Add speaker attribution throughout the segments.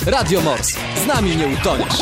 Speaker 1: Radio Mors. Z nami nie utoniesz.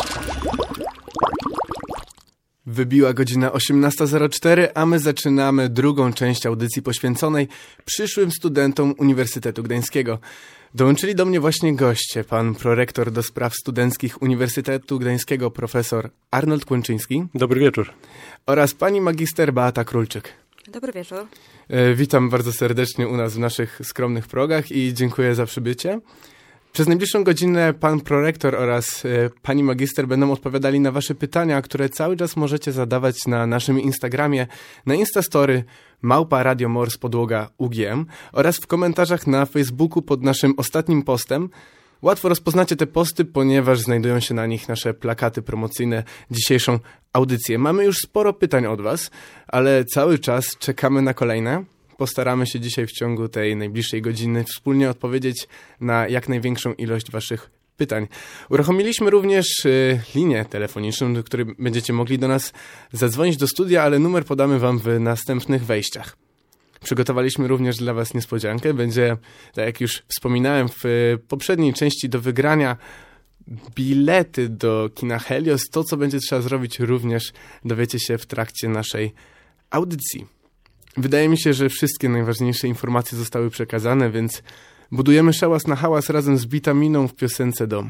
Speaker 2: Wybiła godzina 18:04, a my zaczynamy drugą część audycji poświęconej przyszłym studentom Uniwersytetu Gdańskiego. Dołączyli do mnie właśnie goście, pan prorektor do spraw studenckich Uniwersytetu Gdańskiego, profesor Arnold Kłęczyński.
Speaker 3: Dobry wieczór.
Speaker 2: Oraz pani magister Beata Królczyk.
Speaker 4: Dobry wieczór.
Speaker 2: Witam bardzo serdecznie u nas w naszych skromnych progach i dziękuję za przybycie. Przez najbliższą godzinę pan prorektor oraz pani magister będą odpowiadali na wasze pytania, które cały czas możecie zadawać na naszym Instagramie, na Instastory @Radio Mors _UGM oraz w komentarzach na Facebooku pod naszym ostatnim postem. Łatwo rozpoznacie te posty, ponieważ znajdują się na nich nasze plakaty promocyjne dzisiejszą audycję. Mamy już sporo pytań od was, ale cały czas czekamy na kolejne. Postaramy się dzisiaj w ciągu tej najbliższej godziny wspólnie odpowiedzieć na jak największą ilość waszych pytań. Uruchomiliśmy również linię telefoniczną, do której będziecie mogli do nas zadzwonić do studia, ale numer podamy wam w następnych wejściach. Przygotowaliśmy również dla was niespodziankę. Będzie, tak jak już wspominałem w poprzedniej części, do wygrania bilety do kina Helios. To, co będzie trzeba zrobić, również dowiecie się w trakcie naszej audycji. Wydaje mi się, że wszystkie najważniejsze informacje zostały przekazane, więc budujemy szałas na hałas razem z Bitaminą w piosence Dom.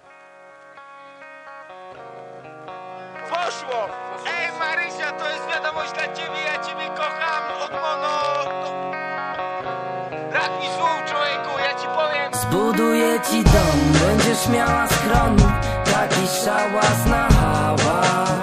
Speaker 5: Poszło! Ej Marysia, to jest wiadomość dla ciebie, ja ciebie kocham od mono... Brak mi słów, człowieku, ja ci powiem.
Speaker 6: Zbuduję ci dom, będziesz miała schron, taki szałas na hałas.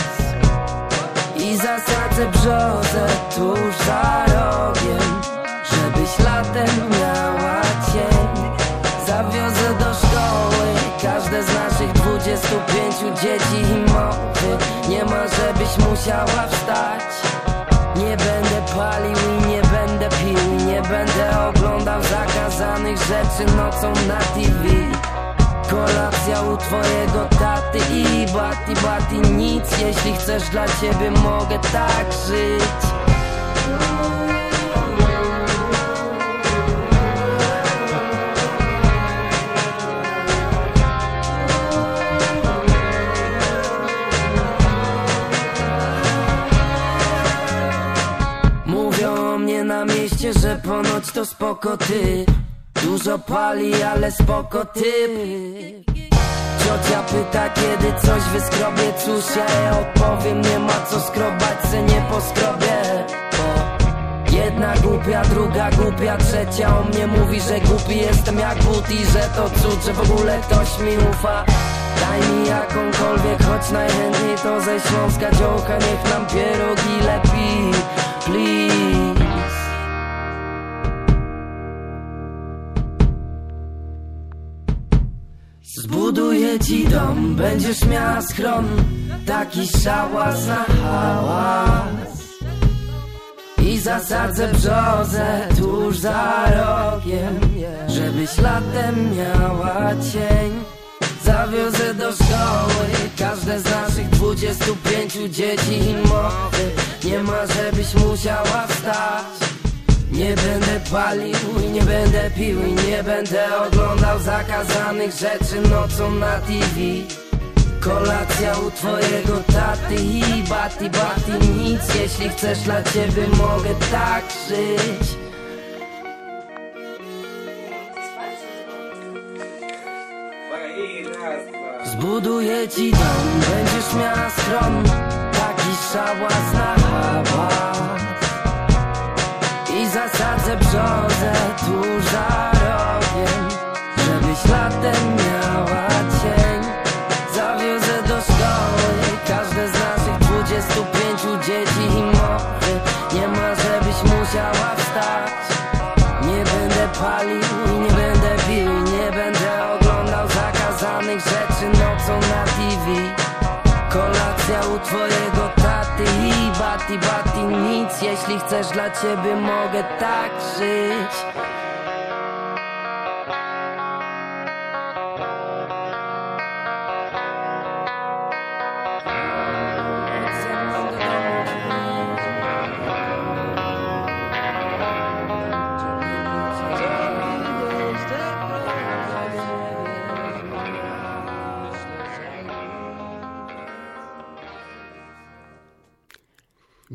Speaker 6: I zasadzę brzozę tuż za rogiem, żebyś latem miała cień. Zawiozę do szkoły każde z naszych 25 dzieci i mowy. Nie ma, żebyś musiała wstać. Nie będę palił i nie będę pił i nie będę oglądał zakazanych rzeczy nocą na TV. Kolacja u twojego taty i bati nic. Jeśli chcesz, dla ciebie mogę tak żyć. Mówią o mnie na mieście, że ponoć to spoko ty. Dużo pali, ale spoko typ. Ciocia pyta, kiedy coś wyskrobię. Cóż, ja jej odpowiem, nie ma co skrobać, se nie poskrobię. Bo jedna głupia, druga głupia, trzecia o mnie mówi, że głupi jestem jak but i że to cud, że w ogóle ktoś mi ufa. Daj mi jakąkolwiek, choć najchętniej to ze Śląska dziołka. Niech nam pierogi lepi, please. Zbuduję ci dom, będziesz miała schron, taki szałas na hałas. I zasadzę brzozę tuż za rogiem, żebyś latem miała cień. Zawiozę do szkoły każde z naszych 25 dzieci i mowy. Nie ma, żebyś musiała wstać. Nie będę palił i nie będę pił i nie będę oglądał zakazanych rzeczy nocą na TV. Kolacja u twojego taty i bati nic. Jeśli chcesz, dla ciebie mogę tak żyć. Zbuduję ci dom, będziesz miała schron, taki szałas na hałas. I zasadzę brzozę tuż za rogiem, żebyś latem miała cień. Zawiozę do szkoły każde z naszych 25 dzieci i mowy. Nie ma, żebyś musiała wstać. Nie będę palił i nie będę pił i nie będę oglądał zakazanych rzeczy nocą na TV. Kolacja u twojego taty i bati nic. Jeśli chcesz, dla ciebie mogę tak żyć.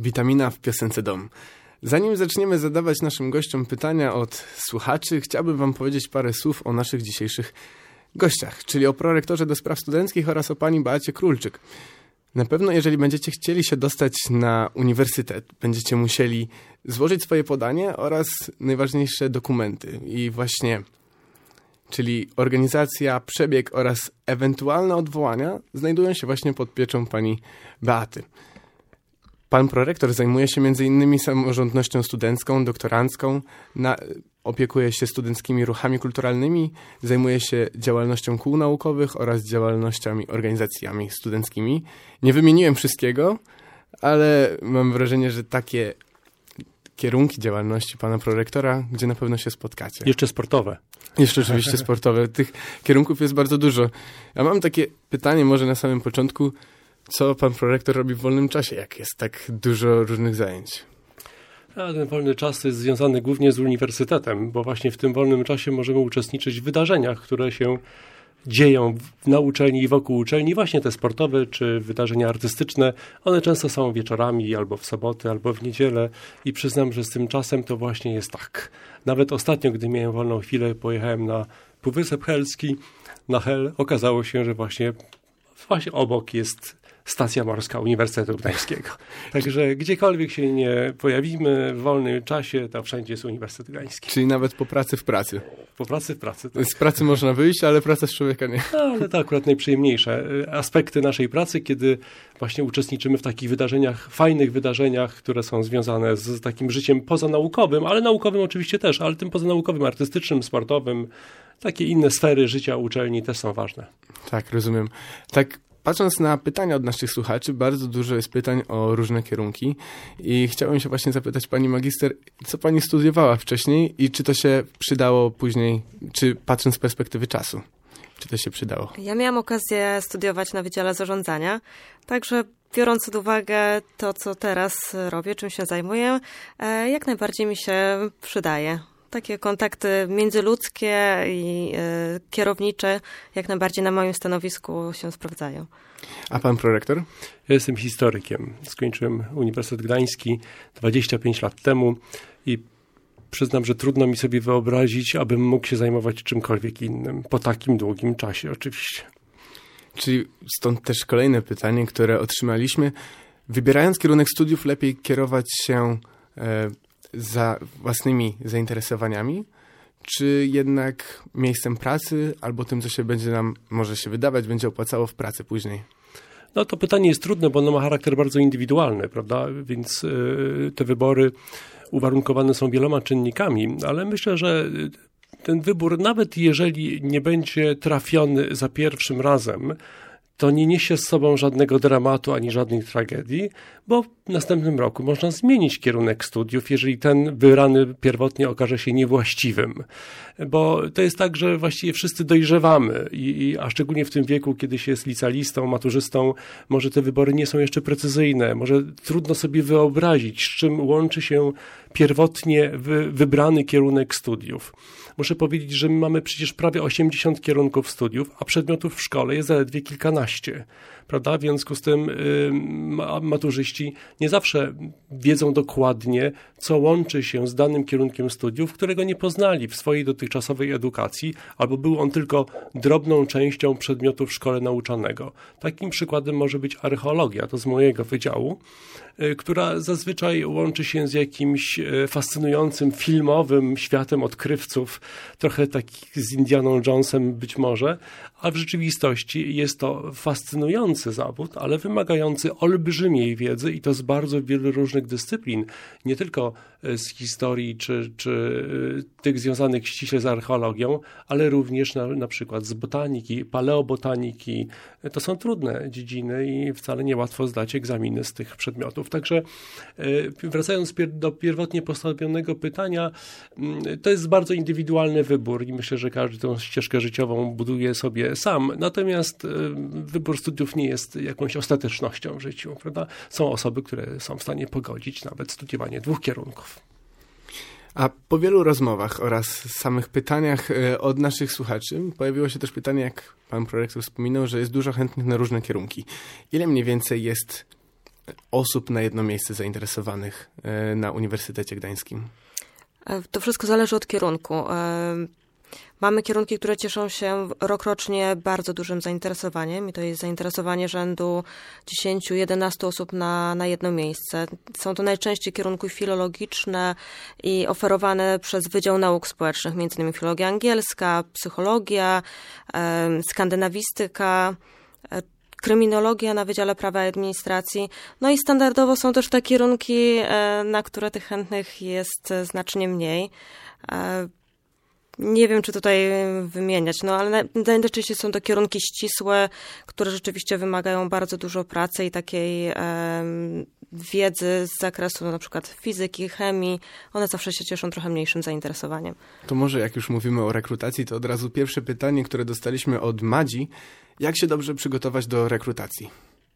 Speaker 2: Witamina w piosence Dom. Zanim zaczniemy zadawać naszym gościom pytania od słuchaczy, chciałbym wam powiedzieć parę słów o naszych dzisiejszych gościach, czyli o prorektorze do spraw studenckich oraz o pani Beacie Królczyk. Na pewno, jeżeli będziecie chcieli się dostać na uniwersytet, będziecie musieli złożyć swoje podanie oraz najważniejsze dokumenty. I właśnie, czyli organizacja, przebieg oraz ewentualne odwołania znajdują się właśnie pod pieczą pani Beaty. Pan prorektor zajmuje się m.in. samorządnością studencką, doktorancką, opiekuje się studenckimi ruchami kulturalnymi, zajmuje się działalnością kół naukowych oraz działalnościami, organizacjami studenckimi. Nie wymieniłem wszystkiego, ale mam wrażenie, że takie kierunki działalności pana prorektora, gdzie na pewno się spotkacie.
Speaker 3: Jeszcze sportowe.
Speaker 2: Jeszcze oczywiście sportowe. Tych kierunków jest bardzo dużo. Ja mam takie pytanie może na samym początku. Co pan prorektor robi w wolnym czasie, jak jest tak dużo różnych zajęć?
Speaker 3: A ten wolny czas jest związany głównie z uniwersytetem, bo właśnie w tym wolnym czasie możemy uczestniczyć w wydarzeniach, które się dzieją na uczelni i wokół uczelni, właśnie te sportowe czy wydarzenia artystyczne. One często są wieczorami, albo w soboty, albo w niedzielę i przyznam, że z tym czasem to właśnie jest tak. Nawet ostatnio, gdy miałem wolną chwilę, pojechałem na Półwysep Helski, na Hel. Okazało się, że właśnie obok jest stacja morska Uniwersytetu Gdańskiego. Także gdziekolwiek się nie pojawimy w wolnym czasie, to wszędzie jest Uniwersytet Gdański.
Speaker 2: Czyli nawet po pracy w pracy.
Speaker 3: Po pracy w pracy, tak.
Speaker 2: Z pracy można wyjść, ale praca z człowieka nie.
Speaker 3: No, ale to akurat najprzyjemniejsze aspekty naszej pracy, kiedy właśnie uczestniczymy w takich wydarzeniach, fajnych wydarzeniach, które są związane z takim życiem pozanaukowym, ale naukowym oczywiście też, ale tym pozanaukowym, artystycznym, sportowym. Takie inne sfery życia uczelni też są ważne.
Speaker 2: Tak, rozumiem. Tak, patrząc na pytania od naszych słuchaczy, bardzo dużo jest pytań o różne kierunki i chciałem się właśnie zapytać pani magister, co pani studiowała wcześniej i czy to się przydało później, czy patrząc z perspektywy czasu, czy to się przydało?
Speaker 4: Ja miałam okazję studiować na Wydziale Zarządzania, także biorąc pod uwagę to, co teraz robię, czym się zajmuję, jak najbardziej mi się przydaje. Takie kontakty międzyludzkie i kierownicze jak najbardziej na moim stanowisku się sprawdzają.
Speaker 2: A pan prorektor?
Speaker 3: Ja jestem historykiem. Skończyłem Uniwersytet Gdański 25 lat temu i przyznam, że trudno mi sobie wyobrazić, abym mógł się zajmować czymkolwiek innym. Po takim długim czasie oczywiście.
Speaker 2: Czyli stąd też kolejne pytanie, które otrzymaliśmy. Wybierając kierunek studiów, lepiej kierować się za własnymi zainteresowaniami, czy jednak miejscem pracy albo tym, co się będzie nam, może się wydawać, będzie opłacało w pracy później?
Speaker 3: No to pytanie jest trudne, bo ono ma charakter bardzo indywidualny, prawda? Więc te wybory uwarunkowane są wieloma czynnikami, ale myślę, że ten wybór, nawet jeżeli nie będzie trafiony za pierwszym razem, to nie niesie z sobą żadnego dramatu ani żadnej tragedii, bo w następnym roku można zmienić kierunek studiów, jeżeli ten wybrany pierwotnie okaże się niewłaściwym. Bo to jest tak, że właściwie wszyscy dojrzewamy, a szczególnie w tym wieku, kiedy się jest licealistą, maturzystą, może te wybory nie są jeszcze precyzyjne, może trudno sobie wyobrazić, z czym łączy się pierwotnie wybrany kierunek studiów. Muszę powiedzieć, że my mamy przecież prawie 80 kierunków studiów, a przedmiotów w szkole jest zaledwie kilkanaście. Prawda? W związku z tym maturzyści nie zawsze wiedzą dokładnie, co łączy się z danym kierunkiem studiów, którego nie poznali w swojej dotychczasowej edukacji, albo był on tylko drobną częścią przedmiotu w szkole nauczanego. Takim przykładem może być archeologia, to z mojego wydziału, która zazwyczaj łączy się z jakimś fascynującym filmowym światem odkrywców, trochę taki z Indianą Jonesem być może, a w rzeczywistości jest to fascynujący zawód, ale wymagający olbrzymiej wiedzy i to z bardzo wielu różnych dyscyplin, nie tylko z historii czy tych związanych ściśle z archeologią, ale również na przykład z botaniki, paleobotaniki. To są trudne dziedziny i wcale niełatwo zdać egzaminy z tych przedmiotów. Także wracając do pierwotnie postawionego pytania, to jest bardzo indywidualny wybór i myślę, że każdy tą ścieżkę życiową buduje sobie sam. Natomiast wybór studiów nie jest jakąś ostatecznością w życiu, prawda? Są osoby, które są w stanie pogodzić nawet studiowanie 2 kierunków.
Speaker 2: A po wielu rozmowach oraz samych pytaniach od naszych słuchaczy pojawiło się też pytanie, jak pan prorektor wspominał, że jest dużo chętnych na różne kierunki. Ile mniej więcej jest osób na jedno miejsce zainteresowanych na Uniwersytecie Gdańskim?
Speaker 4: To wszystko zależy od kierunku. Mamy kierunki, które cieszą się rokrocznie bardzo dużym zainteresowaniem i to jest zainteresowanie rzędu 10-11 osób na jedno miejsce. Są to najczęściej kierunki filologiczne i oferowane przez Wydział Nauk Społecznych, m.in. filologia angielska, psychologia, skandynawistyka, kryminologia na Wydziale Prawa i Administracji. No i standardowo są też te kierunki, na które tych chętnych jest znacznie mniej. Nie wiem, czy tutaj wymieniać, ale najczęściej są to kierunki ścisłe, które rzeczywiście wymagają bardzo dużo pracy i takiej wiedzy z zakresu na przykład fizyki, chemii. One zawsze się cieszą trochę mniejszym zainteresowaniem.
Speaker 2: To może jak już mówimy o rekrutacji, to od razu pierwsze pytanie, które dostaliśmy od Madzi. Jak się dobrze przygotować do rekrutacji?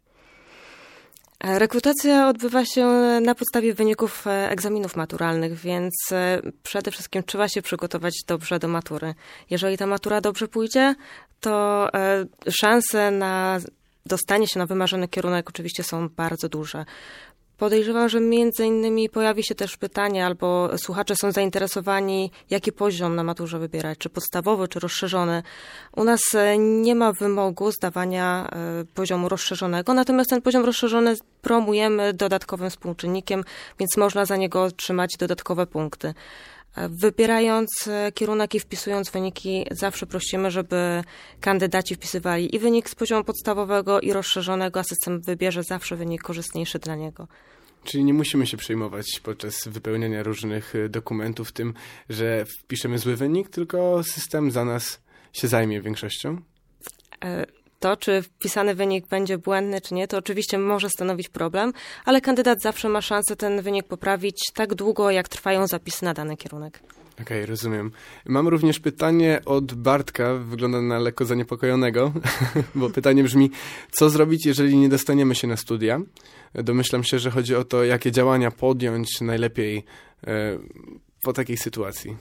Speaker 4: Rekrutacja odbywa się na podstawie wyników egzaminów maturalnych, więc przede wszystkim trzeba się przygotować dobrze do matury. Jeżeli ta matura dobrze pójdzie, to szanse na dostanie się na wymarzony kierunek oczywiście są bardzo duże. Podejrzewam, że między innymi pojawi się też pytanie, albo słuchacze są zainteresowani, jaki poziom na maturze wybierać, czy podstawowy, czy rozszerzony. U nas nie ma wymogu zdawania poziomu rozszerzonego, natomiast ten poziom rozszerzony promujemy dodatkowym współczynnikiem, więc można za niego otrzymać dodatkowe punkty. Wybierając kierunek i wpisując wyniki, zawsze prosimy, żeby kandydaci wpisywali i wynik z poziomu podstawowego i rozszerzonego, a system wybierze zawsze wynik korzystniejszy dla niego.
Speaker 2: Czyli nie musimy się przejmować podczas wypełniania różnych dokumentów tym, że wpiszemy zły wynik, tylko system za nas się zajmie większością?
Speaker 4: To, czy wpisany wynik będzie błędny, czy nie, to oczywiście może stanowić problem, ale kandydat zawsze ma szansę ten wynik poprawić tak długo, jak trwają zapisy na dany kierunek.
Speaker 2: Okej, rozumiem. Mam również pytanie od Bartka, wygląda na lekko zaniepokojonego, bo pytanie brzmi, co zrobić, jeżeli nie dostaniemy się na studia? Domyślam się, że chodzi o to, jakie działania podjąć najlepiej po takiej sytuacji.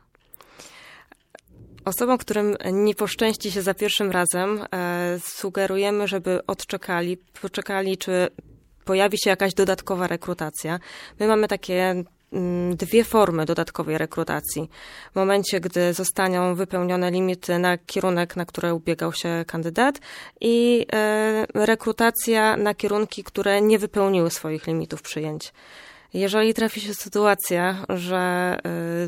Speaker 4: Osobom, którym nie poszczęści się za pierwszym razem, sugerujemy, żeby poczekali, czy pojawi się jakaś dodatkowa rekrutacja. My mamy takie dwie formy dodatkowej rekrutacji. W momencie, gdy zostaną wypełnione limity na kierunek, na który ubiegał się kandydat i rekrutacja na kierunki, które nie wypełniły swoich limitów przyjęć. Jeżeli trafi się sytuacja, że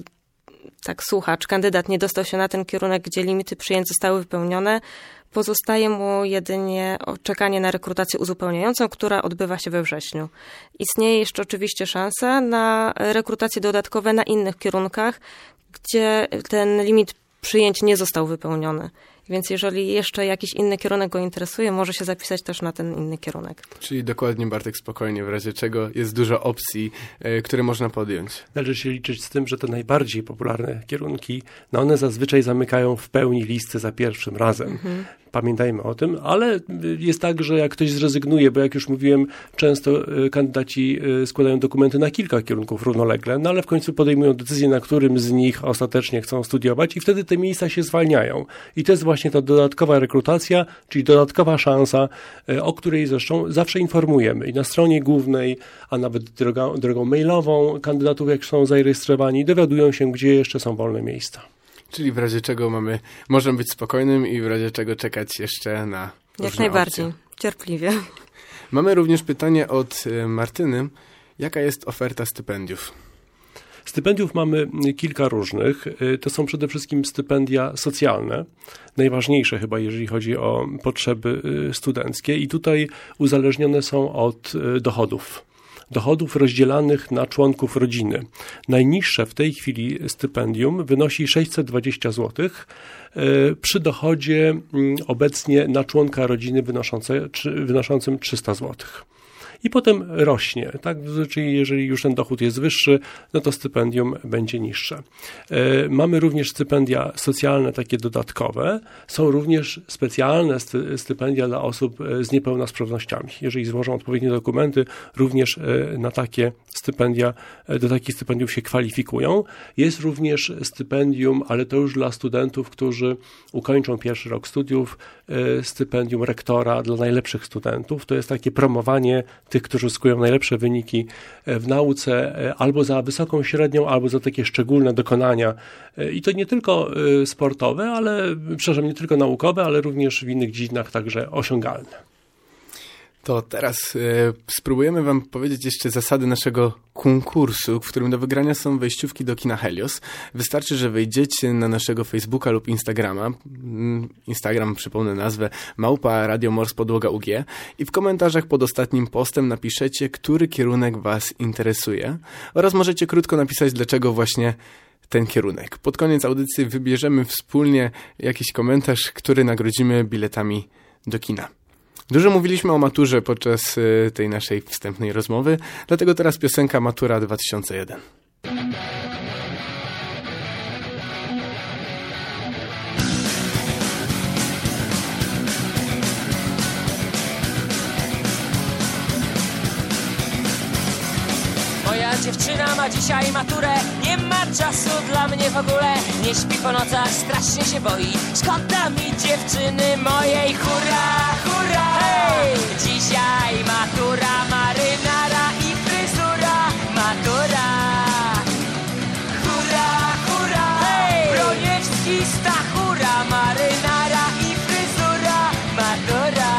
Speaker 4: słuchacz, kandydat nie dostał się na ten kierunek, gdzie limity przyjęć zostały wypełnione, pozostaje mu jedynie czekanie na rekrutację uzupełniającą, która odbywa się we wrześniu. Istnieje jeszcze oczywiście szansa na rekrutacje dodatkowe na innych kierunkach, gdzie ten limit przyjęć nie został wypełniony. Więc jeżeli jeszcze jakiś inny kierunek go interesuje, może się zapisać też na ten inny kierunek.
Speaker 2: Czyli dokładnie, Bartek, spokojnie, w razie czego jest dużo opcji, które można podjąć.
Speaker 3: Należy się liczyć z tym, że te najbardziej popularne kierunki, one zazwyczaj zamykają w pełni listy za pierwszym razem. Pamiętajmy o tym, ale jest tak, że jak ktoś zrezygnuje, bo jak już mówiłem, często kandydaci składają dokumenty na kilka kierunków równolegle, ale w końcu podejmują decyzję, na którym z nich ostatecznie chcą studiować i wtedy te miejsca się zwalniają. I to jest właśnie ta dodatkowa rekrutacja, czyli dodatkowa szansa, o której zresztą zawsze informujemy. I na stronie głównej, a nawet drogą mailową kandydatów, jak są zarejestrowani, dowiadują się, gdzie jeszcze są wolne miejsca.
Speaker 2: Czyli w razie czego możemy być spokojnym i w razie czego czekać jeszcze na różne
Speaker 4: Jak najbardziej,
Speaker 2: opcje.
Speaker 4: cierpliwie.
Speaker 2: Mamy również pytanie od Martyny. Jaka jest oferta stypendiów?
Speaker 3: Stypendiów mamy kilka różnych. To są przede wszystkim stypendia socjalne, najważniejsze chyba, jeżeli chodzi o potrzeby studenckie i tutaj uzależnione są od dochodów rozdzielanych na członków rodziny. Najniższe w tej chwili stypendium wynosi 620 zł przy dochodzie obecnie na członka rodziny wynoszącym 300 zł. I potem rośnie, tak? Czyli jeżeli już ten dochód jest wyższy, to stypendium będzie niższe. Mamy również stypendia socjalne, takie dodatkowe. Są również specjalne stypendia dla osób z niepełnosprawnościami. Jeżeli złożą odpowiednie dokumenty, również na takie stypendia, do takich stypendiów się kwalifikują. Jest również stypendium, ale to już dla studentów, którzy ukończą pierwszy rok studiów, stypendium rektora dla najlepszych studentów. To jest takie promowanie tych, którzy uzyskują najlepsze wyniki w nauce, albo za wysoką średnią, albo za takie szczególne dokonania. I to nie tylko sportowe, nie tylko naukowe, ale również w innych dziedzinach także osiągalne.
Speaker 2: To teraz spróbujemy wam powiedzieć jeszcze zasady naszego konkursu, w którym do wygrania są wejściówki do kina Helios. Wystarczy, że wejdziecie na naszego Facebooka lub Instagrama. Instagram, przypomnę nazwę, @RadioMorsPodłoga.ug i w komentarzach pod ostatnim postem napiszecie, który kierunek was interesuje oraz możecie krótko napisać, dlaczego właśnie ten kierunek. Pod koniec audycji wybierzemy wspólnie jakiś komentarz, który nagrodzimy biletami do kina. Dużo mówiliśmy o maturze podczas tej naszej wstępnej rozmowy, dlatego teraz piosenka Matura 2001.
Speaker 7: Moja dziewczyna ma dzisiaj maturę, nie ma czasu dla mnie w ogóle. Nie śpi po nocach, strasznie się boi. Szkoda mi dziewczyny mojej, hurra, hurra! Hej! Dzisiaj matura, marynara i fryzura, matura. Hurra, hurra! Hej! Broniewski, Stachura, marynara i fryzura, matura.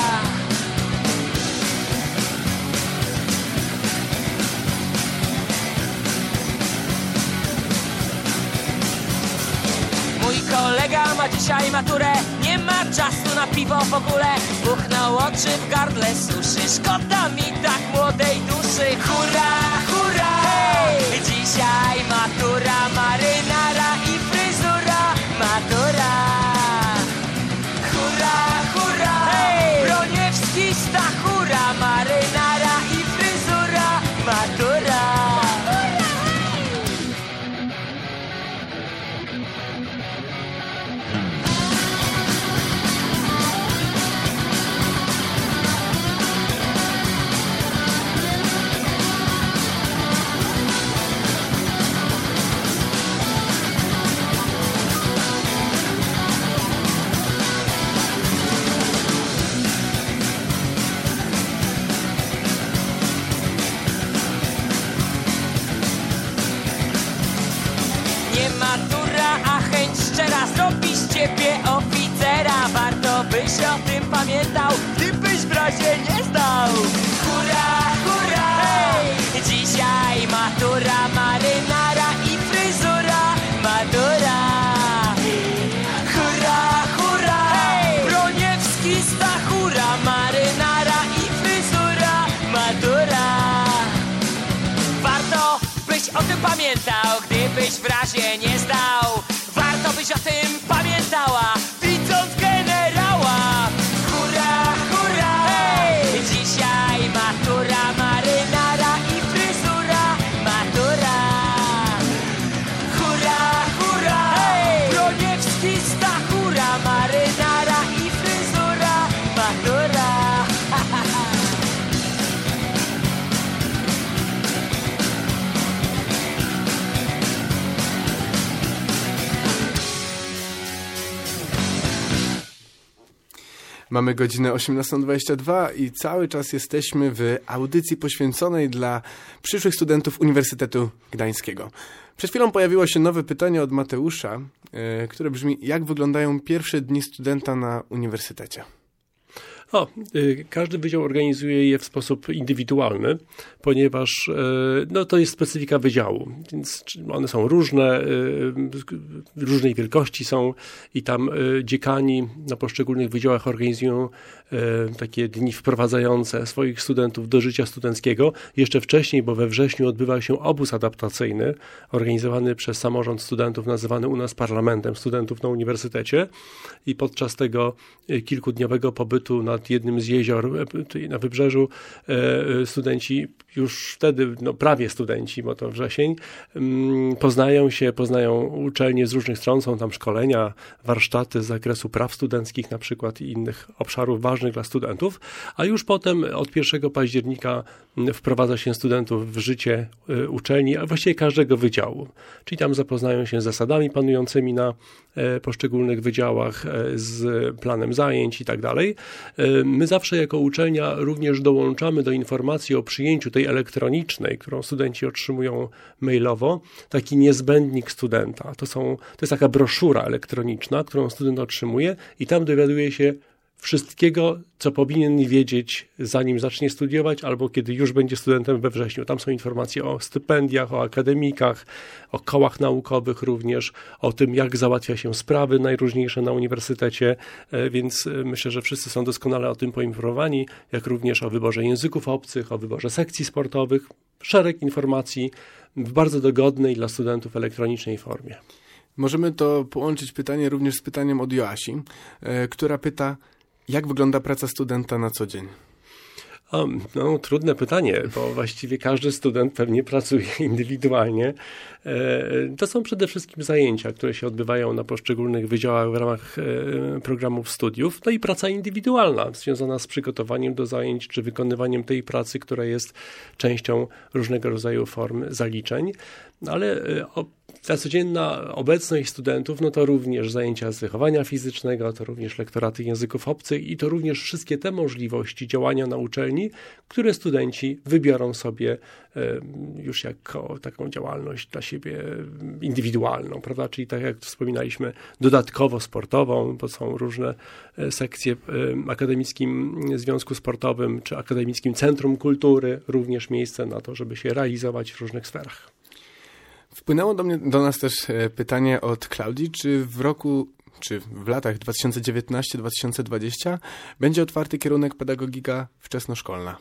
Speaker 7: Mój kolega ma dzisiaj maturę, nie ma czasu na piwo w ogóle. Buchnął oczy, w gardle suszy, szkoda mi tak młodej duszy. Hurra, hurra! Hej! Dzisiaj matura, marynara i fryzura, matura. Hurra, hurra! Hej! Broniewski, Stachura, marynara i fryzura, matura. Szczera zrobi z ciebie oficera. Warto byś o tym pamiętał, gdybyś w razie nie zdał. Hurra, hurra! Hej! Dzisiaj matura, marynara i fryzura, matura. Hurra, hurra! Hej! Broniewski, Stachura, marynara i fryzura, matura. Warto byś o tym pamiętał, gdybyś w razie nie zdał. Warto byś o tym pamiętała, widząc generała. Hurra, hurra! Hej! Dzisiaj matura, marynara i fryzura, matura. Hurra, hurra! Hej! Broniewski, Stachura, marynara i fryzura, matura.
Speaker 2: Mamy godzinę 18:22 i cały czas jesteśmy w audycji poświęconej dla przyszłych studentów Uniwersytetu Gdańskiego. Przed chwilą pojawiło się nowe pytanie od Mateusza, które brzmi: jak wyglądają pierwsze dni studenta na uniwersytecie?
Speaker 3: Każdy wydział organizuje je w sposób indywidualny, ponieważ to jest specyfika wydziału, więc one są różne, różnej wielkości są i tam dziekani na poszczególnych wydziałach organizują takie dni wprowadzające swoich studentów do życia studenckiego. Jeszcze wcześniej, bo we wrześniu odbywał się obóz adaptacyjny organizowany przez samorząd studentów, nazywany u nas parlamentem studentów na uniwersytecie i podczas tego kilkudniowego pobytu nad jednym z jezior tutaj na wybrzeżu studenci już wtedy, prawie studenci, bo to wrzesień, poznają uczelnie z różnych stron, są tam szkolenia, warsztaty z zakresu praw studenckich na przykład i innych obszarów ważnych dla studentów, a już potem od 1 października wprowadza się studentów w życie uczelni, a właściwie każdego wydziału. Czyli tam zapoznają się z zasadami panującymi na poszczególnych wydziałach, z planem zajęć i tak dalej. My zawsze jako uczelnia również dołączamy do informacji o przyjęciu tej elektronicznej, którą studenci otrzymują mailowo, taki niezbędnik studenta. To jest taka broszura elektroniczna, którą student otrzymuje i tam dowiaduje się wszystkiego, co powinien wiedzieć, zanim zacznie studiować, albo kiedy już będzie studentem we wrześniu. Tam są informacje o stypendiach, o akademikach, o kołach naukowych również, o tym, jak załatwia się sprawy najróżniejsze na uniwersytecie, więc myślę, że wszyscy są doskonale o tym poinformowani, jak również o wyborze języków obcych, o wyborze sekcji sportowych. Szereg informacji w bardzo dogodnej dla studentów elektronicznej formie.
Speaker 2: Możemy to połączyć pytanie również z pytaniem od Joasi, która pyta, jak wygląda praca studenta na co dzień?
Speaker 3: No, trudne pytanie, bo właściwie każdy student pewnie pracuje indywidualnie. To są przede wszystkim zajęcia, które się odbywają na poszczególnych wydziałach w ramach programów studiów, no i praca indywidualna związana z przygotowaniem do zajęć czy wykonywaniem tej pracy, która jest częścią różnego rodzaju form zaliczeń, ale ta codzienna obecność studentów, no to również zajęcia z wychowania fizycznego, to również lektoraty języków obcych i to również wszystkie te możliwości działania na uczelni, które studenci wybiorą sobie już jako taką działalność dla siebie indywidualną, prawda? Czyli tak jak wspominaliśmy, dodatkowo sportową, bo są różne sekcje w Akademickim Związku Sportowym czy Akademickim Centrum Kultury, również miejsce na to, żeby się realizować w różnych sferach.
Speaker 2: Wpłynęło do nas też pytanie od Klaudii, czy w latach 2019-2020 będzie otwarty kierunek pedagogika wczesnoszkolna?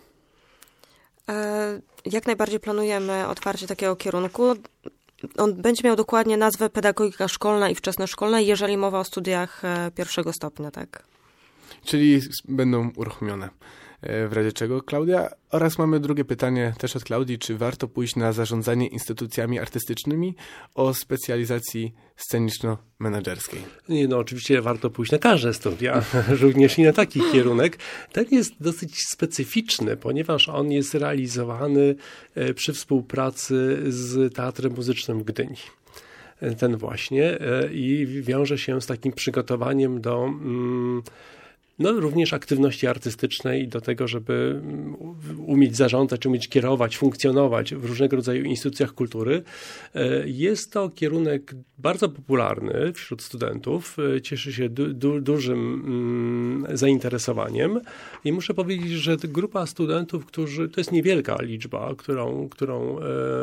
Speaker 4: Jak najbardziej planujemy otwarcie takiego kierunku. On będzie miał dokładnie nazwę pedagogika szkolna i wczesnoszkolna, jeżeli mowa o studiach pierwszego stopnia, tak.
Speaker 2: Czyli będą uruchomione. W razie czego, Klaudia? Oraz mamy drugie pytanie też od Klaudii, czy warto pójść na zarządzanie instytucjami artystycznymi o specjalizacji sceniczno-menedżerskiej?
Speaker 3: Nie, no oczywiście warto pójść na każde studia, również i na taki kierunek. Ten jest dosyć specyficzny, ponieważ on jest realizowany przy współpracy z Teatrem Muzycznym w Gdyni. Ten właśnie i wiąże się z takim przygotowaniem do również aktywności artystycznej i do tego, żeby umieć zarządzać, czy umieć kierować, funkcjonować w różnego rodzaju instytucjach kultury. Jest to kierunek bardzo popularny wśród studentów, cieszy się dużym zainteresowaniem i muszę powiedzieć, że grupa studentów, to jest niewielka liczba, którą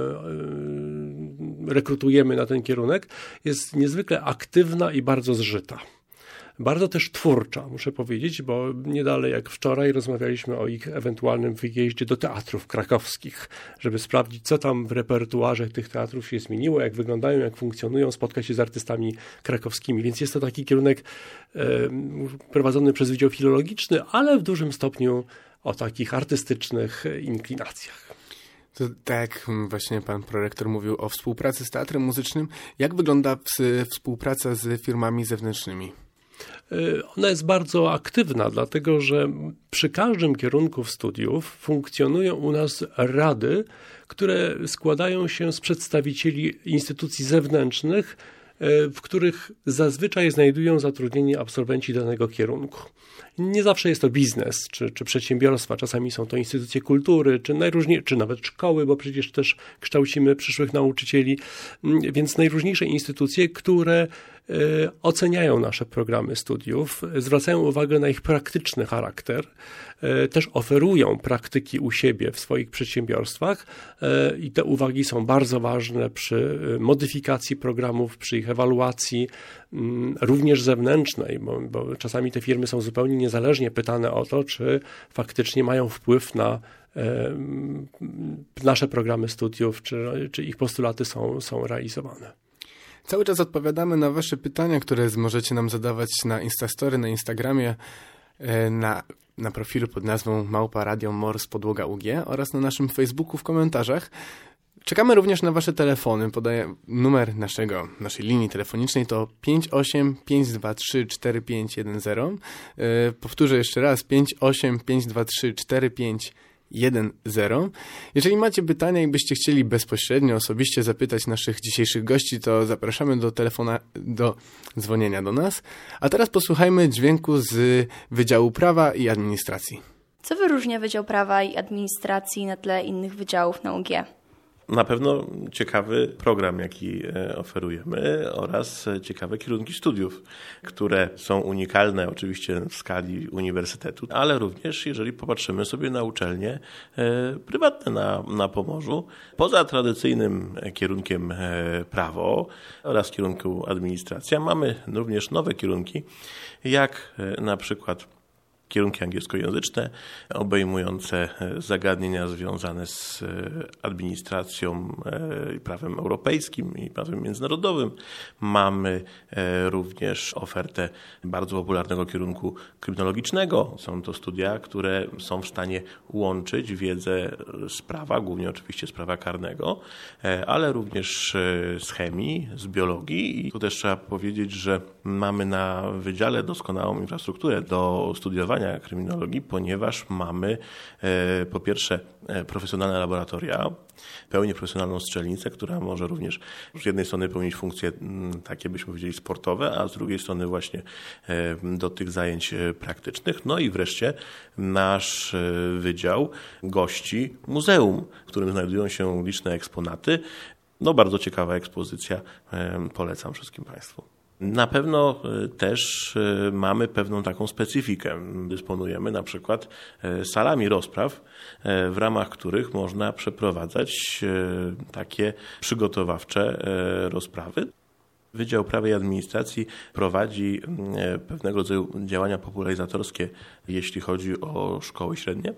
Speaker 3: rekrutujemy na ten kierunek, jest niezwykle aktywna i bardzo zżyta. Bardzo też twórcza, muszę powiedzieć, bo nie dalej jak wczoraj rozmawialiśmy o ich ewentualnym wyjeździe do teatrów krakowskich, żeby sprawdzić, co tam w repertuarze tych teatrów się zmieniło, jak wyglądają, jak funkcjonują, spotkać się z artystami krakowskimi. Więc jest to taki kierunek prowadzony przez Wydział Filologiczny, ale w dużym stopniu o takich artystycznych inklinacjach.
Speaker 2: To tak jak właśnie pan prorektor mówił o współpracy z Teatrem Muzycznym, jak wygląda współpraca z firmami zewnętrznymi?
Speaker 3: Ona jest bardzo aktywna, dlatego że przy każdym kierunku studiów funkcjonują u nas rady, które składają się z przedstawicieli instytucji zewnętrznych, w których zazwyczaj znajdują zatrudnienie absolwenci danego kierunku. Nie zawsze jest to biznes czy przedsiębiorstwa, czasami są to instytucje kultury, czy nawet szkoły, bo przecież też kształcimy przyszłych nauczycieli, więc najróżniejsze instytucje, które oceniają nasze programy studiów, zwracają uwagę na ich praktyczny charakter, też oferują praktyki u siebie w swoich przedsiębiorstwach i te uwagi są bardzo ważne przy modyfikacji programów, przy ich ewaluacji, również zewnętrznej, bo czasami te firmy są zupełnie niezależnie pytane o to, czy faktycznie mają wpływ na nasze programy studiów, czy ich postulaty są realizowane.
Speaker 2: Cały czas odpowiadamy na wasze pytania, które możecie nam zadawać na Instastory, na Instagramie, na profilu pod nazwą @radiomors_UG oraz na naszym Facebooku w komentarzach. Czekamy również na wasze telefony. Podaję numer naszej linii telefonicznej to 58 523 4510. Powtórzę jeszcze raz 58 523 4510. 10. Jeżeli macie pytania i byście chcieli bezpośrednio, osobiście zapytać naszych dzisiejszych gości, to zapraszamy do dzwonienia do nas. A teraz posłuchajmy dźwięku z Wydziału Prawa i Administracji.
Speaker 8: Co wyróżnia Wydział Prawa i Administracji na tle innych wydziałów na UG?
Speaker 9: Na pewno ciekawy program, jaki oferujemy oraz ciekawe kierunki studiów, które są unikalne oczywiście w skali uniwersytetu, ale również jeżeli popatrzymy sobie na uczelnie prywatne na Pomorzu, poza tradycyjnym kierunkiem prawo oraz kierunku administracja mamy również nowe kierunki, jak na przykład kierunki angielskojęzyczne obejmujące zagadnienia związane z administracją i prawem europejskim i prawem międzynarodowym. Mamy również ofertę bardzo popularnego kierunku kryminologicznego. Są to studia, które są w stanie łączyć wiedzę z prawa, głównie oczywiście z prawa karnego, ale również z chemii, z biologii. I tu też trzeba powiedzieć, że mamy na wydziale doskonałą infrastrukturę do studiowania kryminologii, ponieważ mamy po pierwsze profesjonalne laboratoria, pełnie profesjonalną strzelnicę, która może również z jednej strony pełnić funkcje takie, byśmy powiedzieli, sportowe, a z drugiej strony właśnie do tych zajęć praktycznych. No i wreszcie nasz wydział gości muzeum, w którym znajdują się liczne eksponaty. No bardzo ciekawa ekspozycja, polecam wszystkim Państwu. Na pewno też mamy pewną taką specyfikę. Dysponujemy na przykład salami rozpraw, w ramach których można przeprowadzać takie przygotowawcze rozprawy. Wydział Prawa i Administracji prowadzi pewnego rodzaju działania popularyzatorskie, jeśli chodzi o szkoły średnie.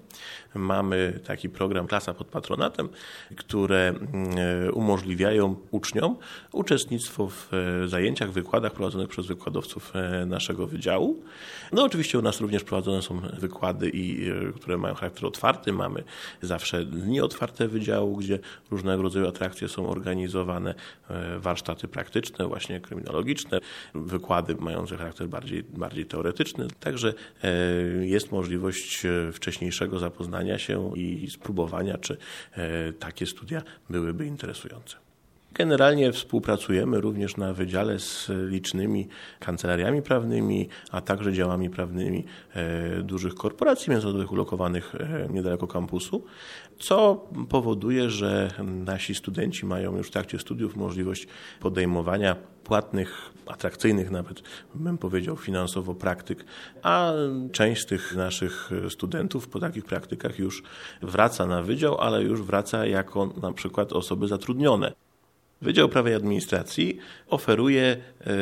Speaker 9: Mamy taki program Klasa pod patronatem, które umożliwiają uczniom uczestnictwo w zajęciach, wykładach prowadzonych przez wykładowców naszego wydziału. No oczywiście u nas również prowadzone są wykłady, które mają charakter otwarty. Mamy zawsze dni otwarte wydziału, gdzie różnego rodzaju atrakcje są organizowane, warsztaty praktyczne, właśnie kryminologiczne, wykłady mające charakter bardziej teoretyczny. Także jest możliwość wcześniejszego zapoznania się i spróbowania, czy takie studia byłyby interesujące. Generalnie współpracujemy również na wydziale z licznymi kancelariami prawnymi, a także działami prawnymi dużych korporacji międzynarodowych ulokowanych niedaleko kampusu, co powoduje, że nasi studenci mają już w trakcie studiów możliwość podejmowania płatnych, atrakcyjnych nawet, bym powiedział, finansowo praktyk, a część z tych naszych studentów po takich praktykach już wraca na wydział, ale już wraca jako na przykład osoby zatrudnione. Wydział Prawa i Administracji oferuje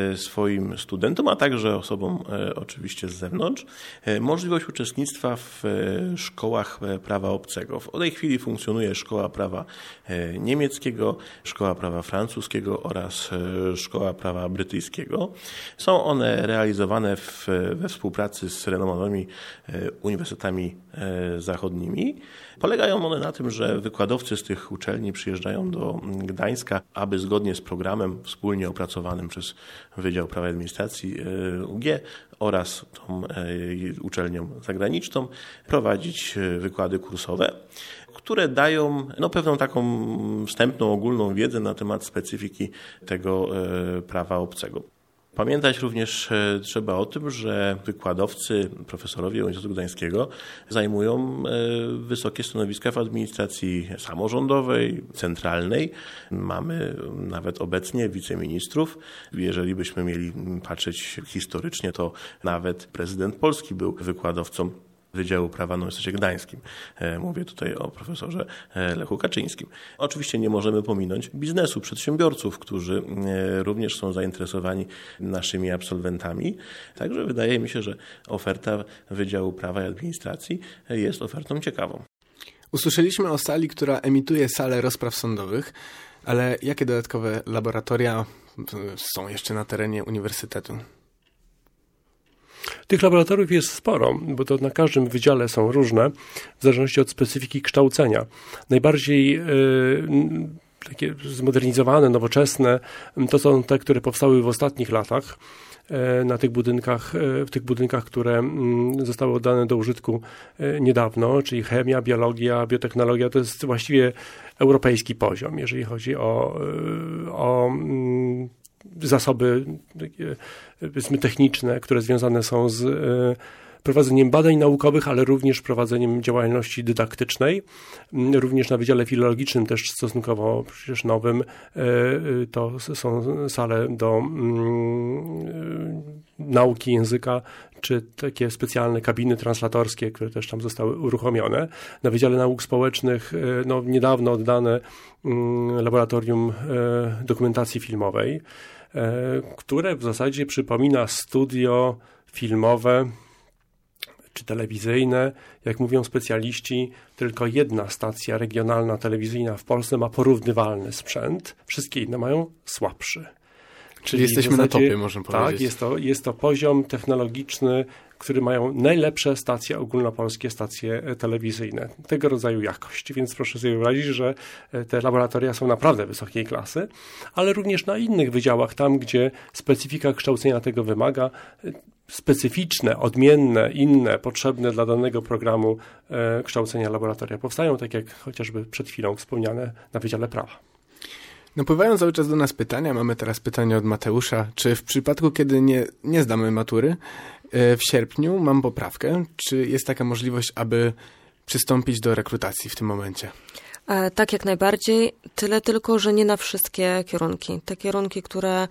Speaker 9: swoim studentom, a także osobom oczywiście z zewnątrz, możliwość uczestnictwa w szkołach prawa obcego. W tej chwili funkcjonuje Szkoła Prawa Niemieckiego, Szkoła Prawa Francuskiego oraz Szkoła Prawa Brytyjskiego. Są one realizowane we współpracy z renomowanymi uniwersytetami zachodnimi. Polegają one na tym, że wykładowcy z tych uczelni przyjeżdżają do Gdańska, aby zgodnie z programem wspólnie opracowanym przez Wydział Prawa i Administracji UG oraz tą uczelnią zagraniczną prowadzić wykłady kursowe, które dają pewną taką wstępną, ogólną wiedzę na temat specyfiki tego prawa obcego. Pamiętać również trzeba o tym, że wykładowcy, profesorowie Uniwersytetu Gdańskiego zajmują wysokie stanowiska w administracji samorządowej, centralnej. Mamy nawet obecnie wiceministrów. Jeżeli byśmy mieli patrzeć historycznie, to nawet prezydent Polski był wykładowcą Wydziału Prawa na Uniwersytecie Gdańskim. Mówię tutaj o profesorze Lechu Kaczyńskim. Oczywiście nie możemy pominąć biznesu, przedsiębiorców, którzy również są zainteresowani naszymi absolwentami. Także wydaje mi się, że oferta Wydziału Prawa i Administracji jest ofertą ciekawą.
Speaker 2: Usłyszeliśmy o sali, która emituje salę rozpraw sądowych, ale jakie dodatkowe laboratoria są jeszcze na terenie uniwersytetu?
Speaker 3: Tych laboratoriów jest sporo, bo to na każdym wydziale są różne, w zależności od specyfiki kształcenia. Najbardziej takie zmodernizowane, nowoczesne, to są te, które powstały w ostatnich latach. na tych budynkach, w tych budynkach, które zostały oddane do użytku niedawno, czyli chemia, biologia, biotechnologia, to jest właściwie europejski poziom, jeżeli chodzi o zasoby powiedzmy techniczne, które związane są z prowadzeniem badań naukowych, ale również prowadzeniem działalności dydaktycznej. Również na Wydziale Filologicznym, też stosunkowo przecież nowym, to są sale do nauki języka, czy takie specjalne kabiny translatorskie, które też tam zostały uruchomione. Na Wydziale Nauk Społecznych niedawno oddane laboratorium dokumentacji filmowej, które w zasadzie przypomina studio filmowe czy telewizyjne. Jak mówią specjaliści, tylko jedna stacja regionalna telewizyjna w Polsce ma porównywalny sprzęt, wszystkie inne mają słabszy.
Speaker 2: Czyli jesteśmy na topie, można powiedzieć.
Speaker 3: Tak, jest to poziom technologiczny, który mają najlepsze stacje ogólnopolskie, stacje telewizyjne. Tego rodzaju jakość, więc proszę sobie wyobrazić, że te laboratoria są naprawdę wysokiej klasy, ale również na innych wydziałach, tam gdzie specyfika kształcenia tego wymaga, specyficzne, odmienne, inne, potrzebne dla danego programu kształcenia laboratoria powstają, tak jak chociażby przed chwilą wspomniane na Wydziale Prawa.
Speaker 2: Napływają cały czas do nas pytania. Mamy teraz pytanie od Mateusza. Czy w przypadku, kiedy nie zdamy matury w sierpniu, mam poprawkę? Czy jest taka możliwość, aby przystąpić do rekrutacji w tym momencie?
Speaker 4: Tak, jak najbardziej. Tyle tylko, że nie na wszystkie kierunki. Te kierunki, które